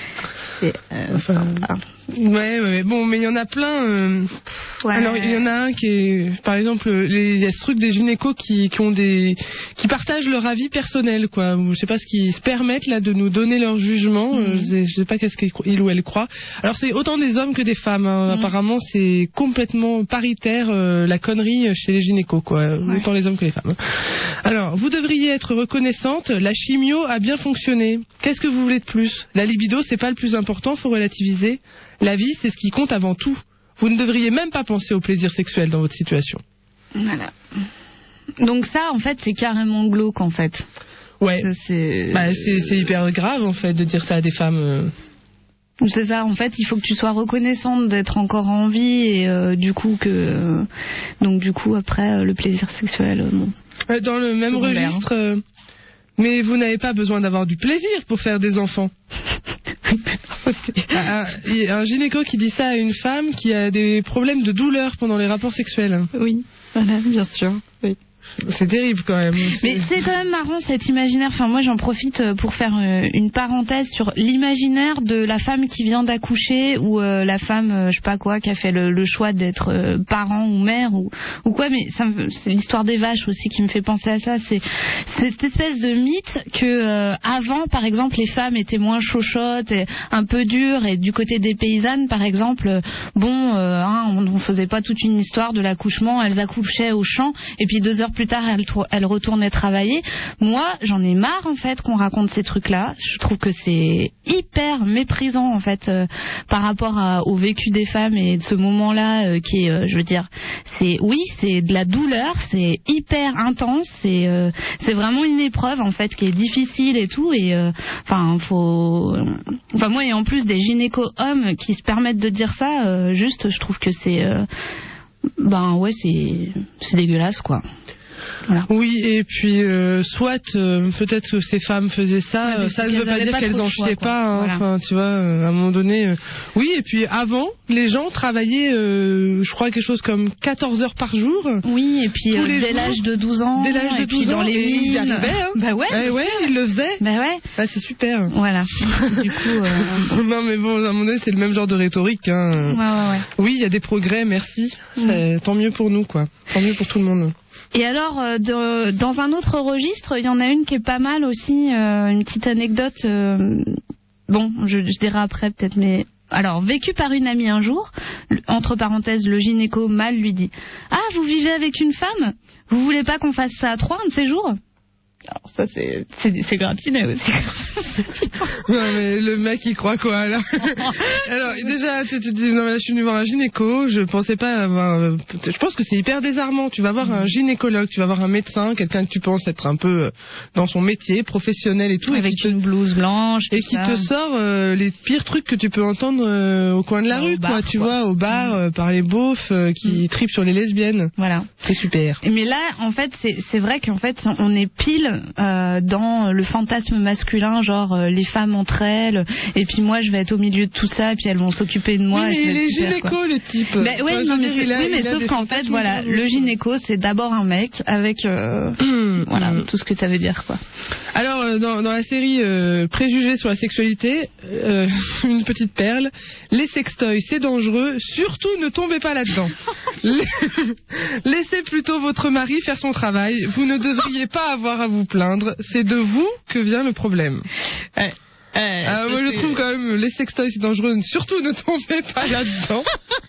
Ouais, bon, mais il y en a plein. Ouais. Alors, il y en a un qui est, par exemple, il y a ce truc des gynécos qui partagent leur avis personnel, quoi. Je sais pas ce qu'ils se permettent, là, de nous donner leur jugement. Je sais pas qu'est-ce qu'ils ou elles croient. Alors, c'est autant des hommes que des femmes, Apparemment, c'est complètement paritaire, la connerie chez les gynécos, quoi. Ouais. Autant les hommes que les femmes. Alors, vous devriez être reconnaissante, la chimio a bien fonctionné. Qu'est-ce que vous voulez de plus? La libido, c'est pas le plus important, faut relativiser. La vie, c'est ce qui compte avant tout. Vous ne devriez même pas penser au plaisir sexuel dans votre situation. Voilà. Donc ça, en fait, c'est carrément glauque, en fait. Ouais. Ça, c'est hyper grave, en fait, de dire ça à des femmes. C'est ça, en fait, il faut que tu sois reconnaissante d'être encore en vie et du coup après le plaisir sexuel. Bon. Dans le même registre, mais vous n'avez pas besoin d'avoir du plaisir pour faire des enfants. Un gynéco qui dit ça à une femme qui a des problèmes de douleur pendant les rapports sexuels. Oui, voilà, bien sûr. Oui. C'est terrible quand même. Mais c'est quand même marrant cet imaginaire. Enfin, moi j'en profite pour faire une parenthèse sur l'imaginaire de la femme qui vient d'accoucher ou la femme, je sais pas quoi, qui a fait le choix d'être parent ou mère ou quoi. Mais c'est l'histoire des vaches aussi qui me fait penser à ça. C'est cette espèce de mythe que avant, par exemple, les femmes étaient moins chochottes et un peu dures. Et du côté des paysannes, par exemple, on faisait pas toute une histoire de l'accouchement. Elles accouchaient au champ et puis 2 heures plus tard, elle retournait travailler. Moi, j'en ai marre, en fait, qu'on raconte ces trucs-là. Je trouve que c'est hyper méprisant, en fait, par rapport au vécu des femmes et de ce moment-là qui est, je veux dire, c'est de la douleur, c'est hyper intense, c'est vraiment une épreuve, en fait, qui est difficile et tout. Et, moi, et en plus des gynéco-hommes qui se permettent de dire ça, juste, je trouve que c'est dégueulasse, quoi. Voilà. Oui, et puis peut-être que ces femmes faisaient ça, ça ne veut pas dire qu'elles en chiaient pas, hein. Voilà. Enfin, tu vois, à un moment donné. Oui, et puis avant, les gens travaillaient, je crois, quelque chose comme 14 heures par jour. Oui, et puis dès l'âge de 12 ans. Dès l'âge de 12 ans, dans les mines. Ils y arrivaient, hein. Bah ouais, ils le faisaient. Bah ouais. Bah, c'est super. Voilà. Du coup. Non, mais bon, à un moment donné, c'est le même genre de rhétorique, hein. Ouais. Oui, il y a des progrès, merci. Tant mieux pour nous, quoi. Tant mieux pour tout le monde. Et alors, dans un autre registre, il y en a une qui est pas mal aussi, une petite anecdote. Je dirai après peut-être, mais alors, vécu par une amie un jour, entre parenthèses, le gynéco mâle lui dit « Ah, vous vivez avec une femme ? Vous voulez pas qu'on fasse ça à 3 un de ces jours ?» Alors ça c'est gratiné aussi. Non mais le mec il croit quoi là? Alors déjà tu te dis non mais là je suis venu voir un gynéco, je pensais pas avoir, je pense que c'est hyper désarmant. Tu vas voir un gynécologue, tu vas voir un médecin, quelqu'un que tu penses être un peu dans son métier professionnel et tout, avec une blouse blanche et qui te sort les pires trucs que tu peux entendre au coin de la rue, bar, tu vois, au bar par les beaufs qui tripent sur les lesbiennes. Voilà, c'est super. Mais là en fait c'est vrai qu'en fait on est pile dans le fantasme masculin, genre les femmes entre elles, et puis moi je vais être au milieu de tout ça, et puis elles vont s'occuper de moi. Oui, mais les gynécos, le type. Mais sauf qu'en fait, voilà, le gynéco c'est d'abord un mec avec voilà tout ce que ça veut dire, quoi. Alors dans la série Préjugés sur la sexualité, une petite perle, les sextoys c'est dangereux, surtout ne tombez pas là-dedans. Laissez plutôt votre mari faire son travail, vous ne devriez pas avoir à vous plaindre, c'est de vous que vient le problème. Moi je trouve quand même les sextoys c'est dangereux, surtout ne tombez pas là-dedans.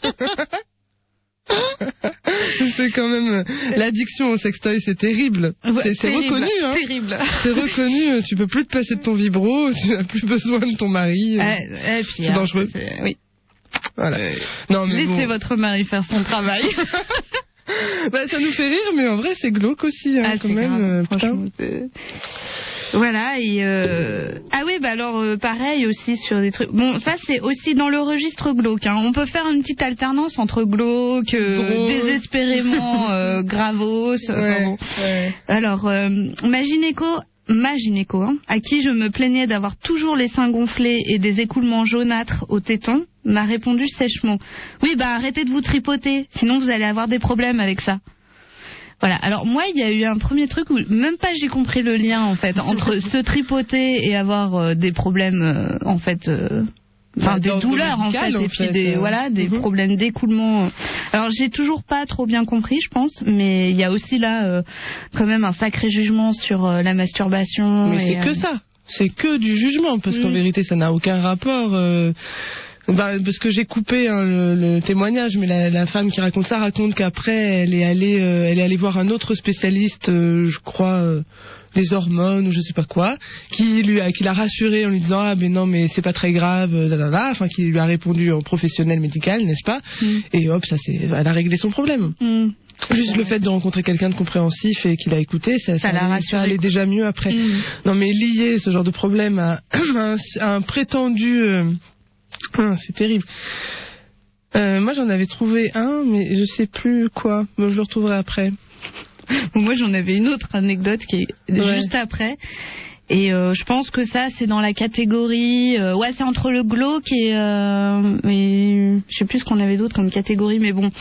C'est quand même l'addiction au sextoy, c'est terrible. C'est reconnu, hein. Terrible. C'est reconnu. Tu peux plus te passer de ton vibro, tu n'as plus besoin de ton mari. C'est dangereux. Oui. Voilà. Non, mais laissez votre mari faire son travail. Ça nous fait rire, mais en vrai c'est glauque aussi, hein, quand même. Franchement, voilà, et alors pareil aussi sur des trucs. Bon, ça c'est aussi dans le registre glauque, hein. On peut faire une petite alternance entre glauque, désespérément gravos. Ouais. Alors ma gynéco, hein, à qui je me plaignais d'avoir toujours les seins gonflés et des écoulements jaunâtres au téton, m'a répondu sèchement: oui, arrêtez de vous tripoter, sinon vous allez avoir des problèmes avec ça. Voilà. Alors moi, il y a eu un premier truc où même pas j'ai compris le lien en fait entre se tripoter et avoir des problèmes en fait, des douleurs en fait, et puis des problèmes d'écoulement. Alors j'ai toujours pas trop bien compris, je pense, mais il y a aussi là quand même un sacré jugement sur la masturbation. Mais c'est que ça, c'est que du jugement, parce qu'en vérité ça n'a aucun rapport. Parce que j'ai coupé le témoignage, mais la femme qui raconte ça raconte qu'après elle est allée voir un autre spécialiste, je crois, les hormones ou je sais pas quoi, qui l'a rassurée en lui disant ah mais non mais c'est pas très grave, enfin qui lui a répondu en professionnel médical, n'est-ce pas? Et hop, elle a réglé son problème. Juste le fait de rencontrer quelqu'un de compréhensif et qu'il a écouté, ça allait déjà mieux après. Non, mais lier ce genre de problème à un prétendu... c'est terrible. Moi, j'en avais trouvé un, mais je sais plus quoi. Bon, je le retrouverai après. Moi, j'en avais une autre anecdote qui est juste après. Et je pense que ça, c'est dans la catégorie... c'est entre le glauque et je sais plus ce qu'on avait d'autre comme catégorie, mais bon.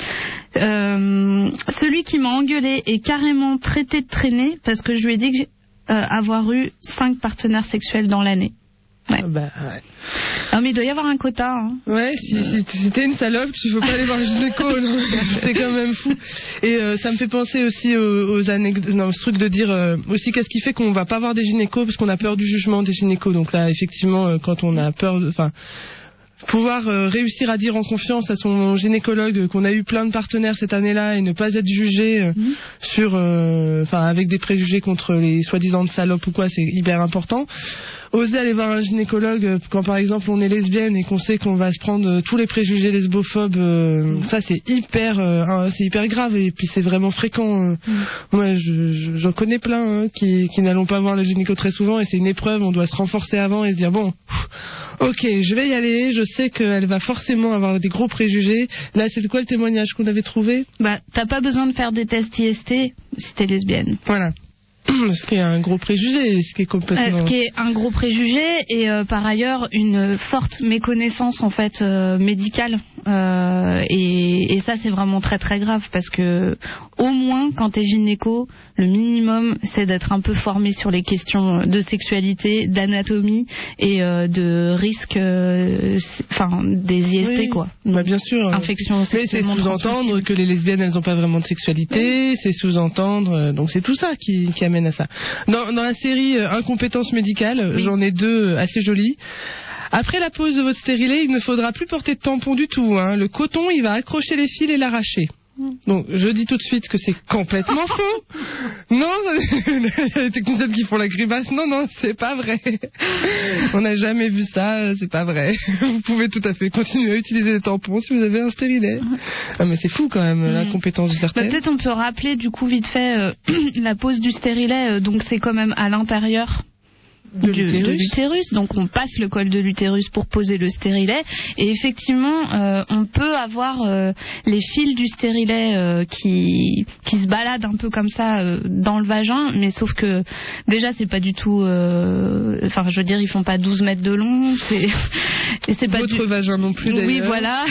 Celui qui m'a engueulé est carrément traité de traîner parce que je lui ai dit avoir eu 5 partenaires sexuels dans l'année. Ouais. Non, mais il doit y avoir un quota. Hein. Ouais, si t'es une salope, tu faut pas aller voir le gynéco. C'est quand même fou. Et ça me fait penser aussi aux anecdotes. Non, ce truc de dire aussi qu'est-ce qui fait qu'on va pas voir des gynécos parce qu'on a peur du jugement des gynécos. Donc là, effectivement, quand on a peur, pouvoir réussir à dire en confiance à son gynécologue qu'on a eu plein de partenaires cette année-là et ne pas être jugé avec des préjugés contre les soi-disant salopes ou quoi, c'est hyper important. Oser aller voir un gynécologue quand par exemple on est lesbienne et qu'on sait qu'on va se prendre tous les préjugés lesbophobes, ça c'est hyper grave et puis c'est vraiment fréquent. Moi j'en connais plein qui n'allons pas voir le gynéco très souvent et c'est une épreuve, on doit se renforcer avant et se dire bon, ok, je vais y aller, je sais qu'elle va forcément avoir des gros préjugés. Là, c'est quoi le témoignage qu'on avait trouvé ? T'as pas besoin de faire des tests IST si t'es lesbienne. Voilà. Ce qui est un gros préjugé, ce qui est un gros préjugé et par ailleurs une forte méconnaissance en fait médicale et ça c'est vraiment très très grave parce que au moins quand t'es gynéco, le minimum c'est d'être un peu formé sur les questions de sexualité, d'anatomie et de risque des IST quoi. Donc, bien sûr. Infection sexuellement mais c'est sous-entendre que les lesbiennes elles ont pas vraiment de sexualité, c'est sous-entendre donc c'est tout ça qui amène à ça. Dans la série Incompétence médicale, j'en ai 2 assez jolies. Après la pose de votre stérilet, il ne faudra plus porter de tampon du tout. Le coton, il va accrocher les fils et l'arracher. Donc, je dis tout de suite que c'est complètement faux. Non, il y a des techniciennes qui font la grimace. Non, c'est pas vrai. On n'a jamais vu ça, c'est pas vrai. Vous pouvez tout à fait continuer à utiliser des tampons si vous avez un stérilet. Ah, mais c'est fou quand même, l'incompétence de certaines. Peut-être on peut rappeler du coup vite fait la pose du stérilet, donc c'est quand même à l'intérieur de l'utérus, donc on passe le col de l'utérus pour poser le stérilet et effectivement on peut avoir les fils du stérilet qui se baladent un peu comme ça dans le vagin, mais sauf que déjà c'est pas du tout je veux dire ils font pas 12 mètres de long, c'est pas votre vagin non plus d'ailleurs. Oui voilà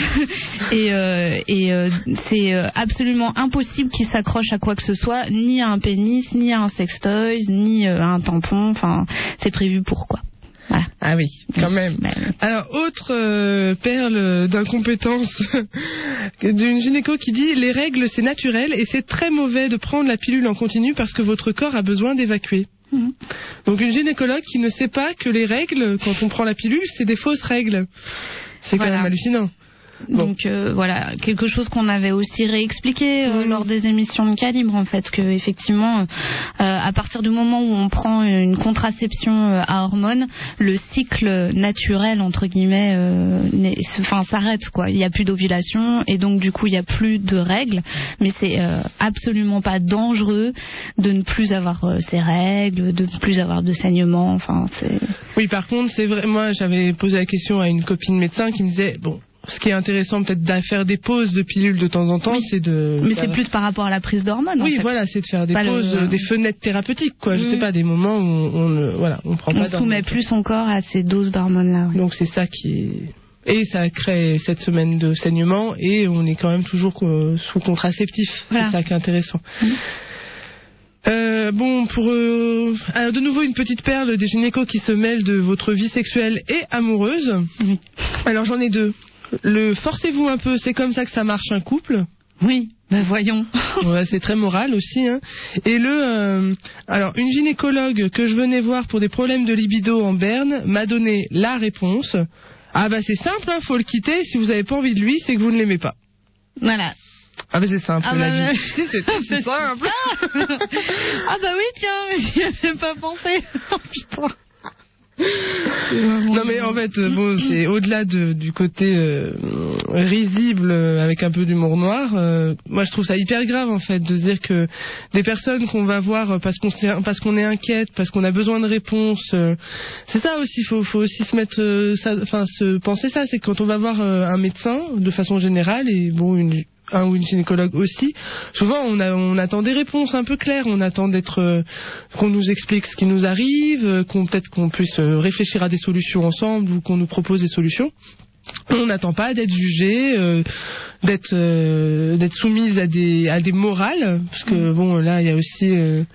et c'est absolument impossible qu'il s'accroche à quoi que ce soit, ni à un pénis, ni à un sextoy, ni à un tampon, c'est prévu pour quoi. Voilà. Ah oui, quand même. Alors, autre perle d'incompétence d'une gynéco qui dit « Les règles, c'est naturel et c'est très mauvais de prendre la pilule en continu parce que votre corps a besoin d'évacuer. » Donc, une gynécologue qui ne sait pas que les règles, quand on prend la pilule, c'est des fausses règles. C'est quand même hallucinant. Donc voilà, quelque chose qu'on avait aussi réexpliqué lors des émissions de Calibre en fait, que effectivement à partir du moment où on prend une contraception à hormones, le cycle naturel entre guillemets s'arrête quoi. Il n'y a plus d'ovulation et donc du coup il n'y a plus de règles, mais c'est absolument pas dangereux de ne plus avoir ces règles, de ne plus avoir de saignement. Oui, par contre c'est vrai. Moi j'avais posé la question à une copine médecin qui me disait bon. Ce qui est intéressant peut-être de faire des pauses de pilules de temps en temps, c'est de... Mais c'est plus par rapport à la prise d'hormones. Oui, en fait. Voilà, c'est de faire des pauses, des fenêtres thérapeutiques, quoi. Je sais pas, des moments où on prend pas d'hormones. On soumet plus son corps à ces doses d'hormones-là. Oui. Donc c'est ça qui... Et ça crée cette semaine de saignement et on est quand même toujours sous contraceptif. Voilà. C'est ça qui est intéressant. De nouveau une petite perle des gynécos qui se mêlent de votre vie sexuelle et amoureuse. Alors j'en ai 2. Le forcez-vous un peu, c'est comme ça que ça marche un couple. Oui, voyons. Ouais, c'est très moral aussi. Et alors une gynécologue que je venais voir pour des problèmes de libido en Berne m'a donné la réponse. Ah c'est simple, faut le quitter. Si vous n'avez pas envie de lui, c'est que vous ne l'aimez pas. Voilà. Ah c'est simple la vie. Si c'est simple. Oui tiens, j'y avais pas pensé. Oh putain. Non mais en fait, bon, c'est au-delà du côté risible avec un peu d'humour noir. Moi, je trouve ça hyper grave en fait de se dire que des personnes qu'on va voir parce qu'on est inquiète, parce qu'on a besoin de réponses. C'est ça aussi. Faut aussi se mettre se penser ça. C'est que quand on va voir un médecin de façon générale et bon un ou une gynécologue aussi, souvent on attend des réponses un peu claires, on attend qu'on nous explique ce qui nous arrive, peut-être qu'on puisse réfléchir à des solutions ensemble ou qu'on nous propose des solutions. On n'attend pas d'être jugé, d'être soumise à des morales, parce que bon là il y a aussi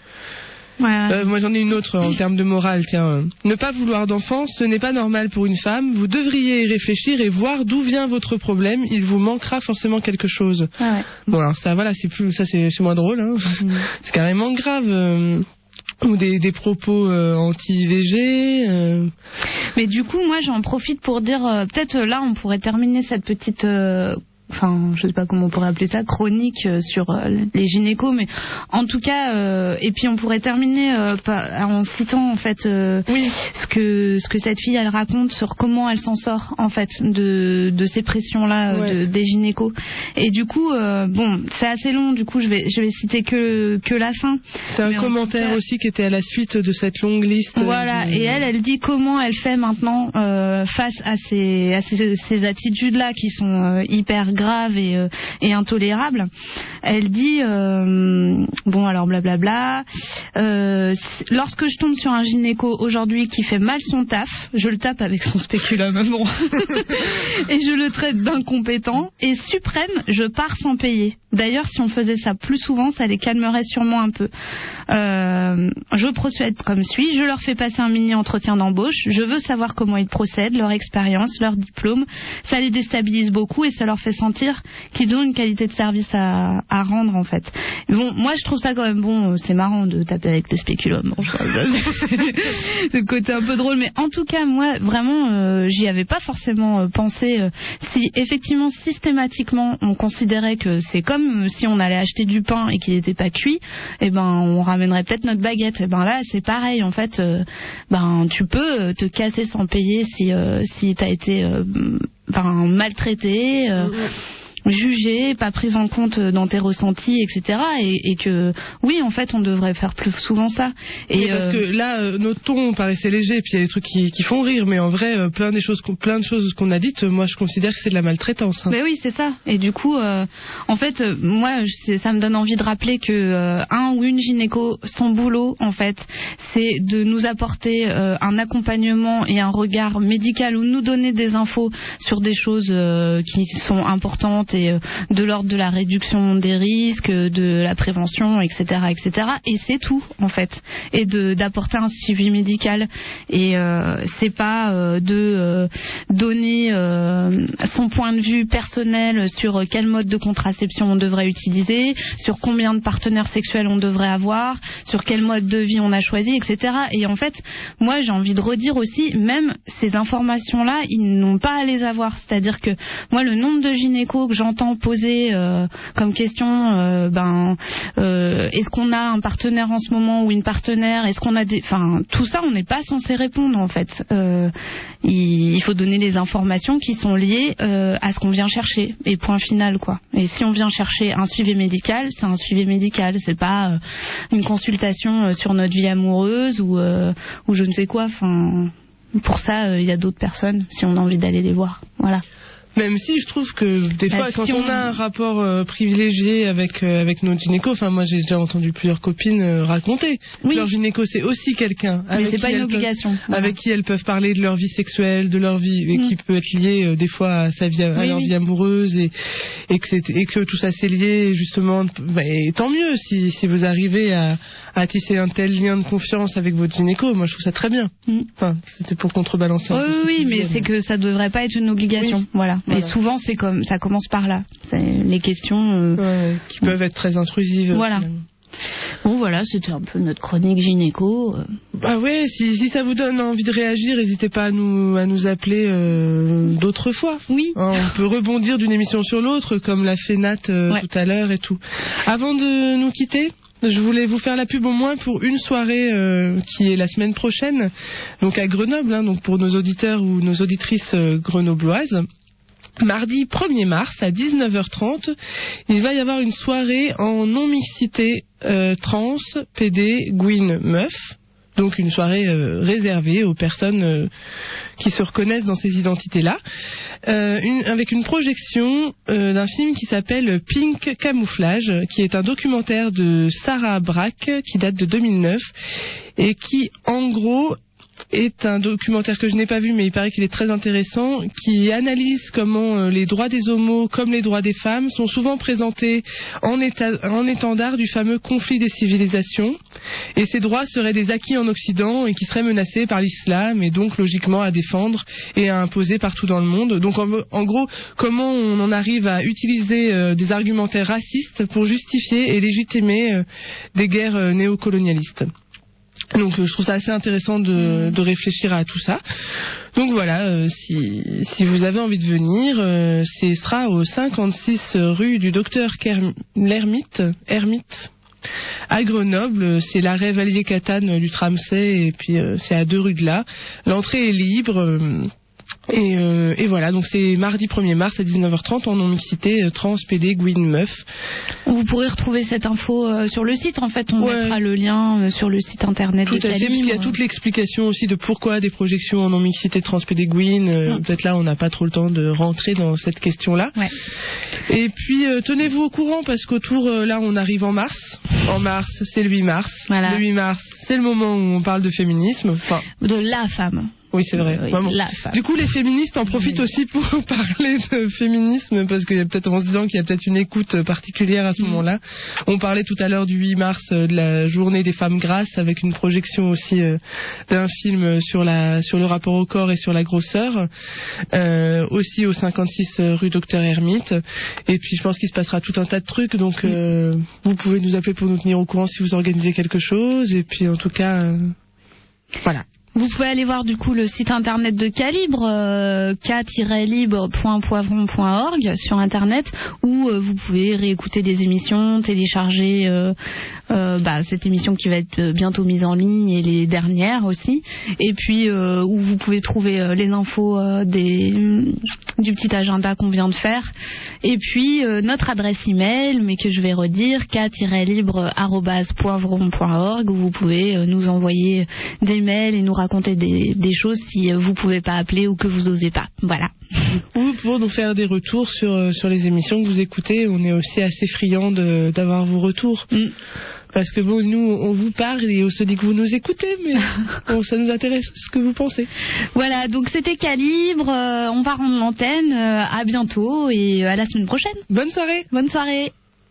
moi j'en ai une autre en termes de morale, tiens. Ne pas vouloir d'enfant, ce n'est pas normal pour une femme. Vous devriez y réfléchir et voir d'où vient votre problème. Il vous manquera forcément quelque chose. Bon alors ça voilà, c'est moins drôle, hein. C'est carrément grave. Ou des propos anti-IVG. Mais du coup, moi j'en profite pour dire, peut-être là on pourrait terminer cette petite... je sais pas comment on pourrait appeler ça, chronique sur les gynécos, mais en tout cas, et puis on pourrait terminer en citant en fait ce que cette fille elle raconte sur comment elle s'en sort en fait de ces pressions là des gynécos. Et du coup, c'est assez long, du coup je vais citer que la fin. C'est un commentaire aussi qui était à la suite de cette longue liste. Voilà, et elle dit comment elle fait maintenant face à ces attitudes là qui sont hyper graves et intolérables. Elle dit alors blablabla, lorsque je tombe sur un gynéco aujourd'hui qui fait mal son taf, je le tape avec son spéculum et je le traite d'incompétent et suprême, je pars sans payer. D'ailleurs, si on faisait ça plus souvent, ça les calmerait sûrement un peu. Je procède comme suit, je leur fais passer un mini entretien d'embauche, je veux savoir comment ils procèdent, leur expérience, leur diplôme, ça les déstabilise beaucoup et ça leur fait sentir qu'ils ont une qualité de service à rendre en fait. Bon, moi je trouve ça quand même bon, c'est marrant de taper avec les spéculums. C'est le côté un peu drôle, mais en tout cas moi vraiment j'y avais pas forcément pensé. Si effectivement systématiquement on considérait que c'est comme si on allait acheter du pain et qu'il n'était pas cuit, et on ramènerait peut-être notre baguette. Et là c'est pareil en fait, tu peux te casser sans payer si t'as été maltraité, jugé, pas prise en compte dans tes ressentis, etc. Et que oui, en fait, on devrait faire plus souvent ça. Et parce que là, notre ton paraissait léger, puis il y a des trucs qui font rire, mais en vrai, plein de choses qu'on a dites, moi, je considère que c'est de la maltraitance. Hein. Mais oui, c'est ça. Et du coup, en fait, moi, ça me donne envie de rappeler que un ou une gynéco, son boulot, en fait, c'est de nous apporter un accompagnement et un regard médical ou nous donner des infos sur des choses qui sont importantes et de l'ordre de la réduction des risques, de la prévention, etc., etc. Et c'est tout en fait. Et d'apporter un suivi médical. Et c'est pas de donner son point de vue personnel sur quel mode de contraception on devrait utiliser, sur combien de partenaires sexuels on devrait avoir, sur quel mode de vie on a choisi, etc. Et en fait, moi j'ai envie de redire aussi, même ces informations-là, ils n'ont pas à les avoir. C'est-à-dire que moi le nombre de gynécos que j'entends poser comme question, est-ce qu'on a un partenaire en ce moment ou une partenaire, est-ce qu'on a tout ça on n'est pas censé répondre en fait. Il faut donner les informations qui sont liées à ce qu'on vient chercher et point final quoi. Et si on vient chercher un suivi médical, c'est un suivi médical, c'est pas une consultation sur notre vie amoureuse ou je ne sais quoi. Pour ça il y a d'autres personnes si on a envie d'aller les voir. Voilà. Même si je trouve que des fois quand on a un rapport privilégié avec notre gynéco, moi j'ai déjà entendu plusieurs copines raconter que leur gynéco c'est aussi quelqu'un avec qui elles peuvent parler de leur vie sexuelle, de leur vie et qui peut être lié des fois à sa vie, à leur vie amoureuse et que tout ça c'est lié justement. Et tant mieux si vous arrivez à tisser un tel lien de confiance avec votre gynéco. Moi je trouve ça très bien. C'était pour contrebalancer. Oui, mais c'est que ça devrait pas être une obligation. Voilà. Et souvent, c'est comme ça commence par là. C'est les questions qui peuvent être très intrusives. Voilà. Bon, voilà, c'était un peu notre chronique gynéco. Si ça vous donne envie de réagir, n'hésitez pas à nous appeler d'autres fois. Oui. On peut rebondir d'une émission sur l'autre, comme l'a fait Nat tout à l'heure et tout. Avant de nous quitter, je voulais vous faire la pub au moins pour une soirée qui est la semaine prochaine, donc à Grenoble, donc pour nos auditeurs ou nos auditrices grenobloises. Mardi 1er mars à 19h30, il va y avoir une soirée en non-mixité trans, PD, Gwyn, meuf. Donc une soirée réservée aux personnes qui se reconnaissent dans ces identités-là, avec une projection d'un film qui s'appelle Pink Camouflage, qui est un documentaire de Sarah Brack qui date de 2009 et qui, en gros, est un documentaire que je n'ai pas vu, mais il paraît qu'il est très intéressant, qui analyse comment les droits des homos comme les droits des femmes sont souvent présentés en étendard du fameux conflit des civilisations, et ces droits seraient des acquis en Occident et qui seraient menacés par l'islam et donc logiquement à défendre et à imposer partout dans le monde. Donc en gros, comment on en arrive à utiliser des argumentaires racistes pour justifier et légitimer des guerres néocolonialistes. Donc je trouve ça assez intéressant de réfléchir à tout ça. Donc voilà, si vous avez envie de venir, ce sera au 56 rue du docteur Hermite à Grenoble. C'est l'arrêt Valier-Catane du tram C et puis c'est à 2 rues de là. L'entrée est libre. Et voilà, donc c'est mardi 1er mars à 19h30 en non-mixité trans, PD, Gwyn, meuf. Vous pourrez retrouver cette info sur le site, en fait, on mettra le lien sur le site internet de Calibre. Tout à fait, parce qu'il y a toute l'explication aussi de pourquoi des projections en non-mixité trans, PD, Gwyn. Peut-être là, on n'a pas trop le temps de rentrer dans cette question-là. Ouais. Et puis, tenez-vous au courant, parce qu'autour, là, on arrive en mars. En mars, c'est le 8 mars. Voilà. Le 8 mars, c'est le moment où on parle de féminisme. Enfin, de la femme. Oui, c'est vrai. Oui, du coup, les féministes en profitent aussi pour parler de féminisme, parce qu'il y a peut-être, en se disant qu'il y a peut-être une écoute particulière à ce moment-là. On parlait tout à l'heure du 8 mars de la journée des femmes grasses, avec une projection aussi d'un film sur le rapport au corps et sur la grosseur, aussi au 56 rue Docteur Hermite. Et puis, je pense qu'il se passera tout un tas de trucs, donc vous pouvez nous appeler pour nous tenir au courant si vous organisez quelque chose. Et puis, en tout cas, voilà. Vous pouvez aller voir du coup le site internet de Calibre, k-libre.poivron.org sur internet, où vous pouvez réécouter des émissions, télécharger cette émission qui va être bientôt mise en ligne et les dernières aussi, et puis où vous pouvez trouver les infos du petit agenda qu'on vient de faire, et puis notre adresse email, mais que je vais redire, k-libre@poivron.org, où vous pouvez nous envoyer des mails et nous raconter des choses si vous pouvez pas appeler ou que vous osez pas. Voilà. Ou pour nous faire des retours sur les émissions que vous écoutez. On est aussi assez friands d'avoir vos retours. Parce que bon, nous, on vous parle et on se dit que vous nous écoutez, mais bon, ça nous intéresse ce que vous pensez. Voilà, donc c'était Calibre. On va rendre l'antenne. À bientôt et à la semaine prochaine. Bonne soirée. Bonne soirée.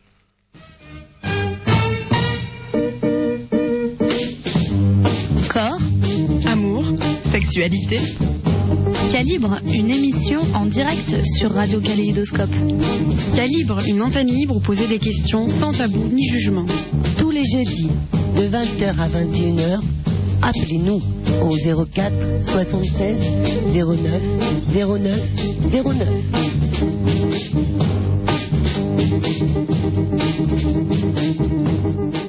Corps, amour, sexualité. Calibre, une émission en direct sur Radio Kaléidoscope. Calibre, une antenne libre où poser des questions sans tabou ni jugement. Tous les jeudis, de 20h à 21h, appelez-nous au 04 76 09 09 09.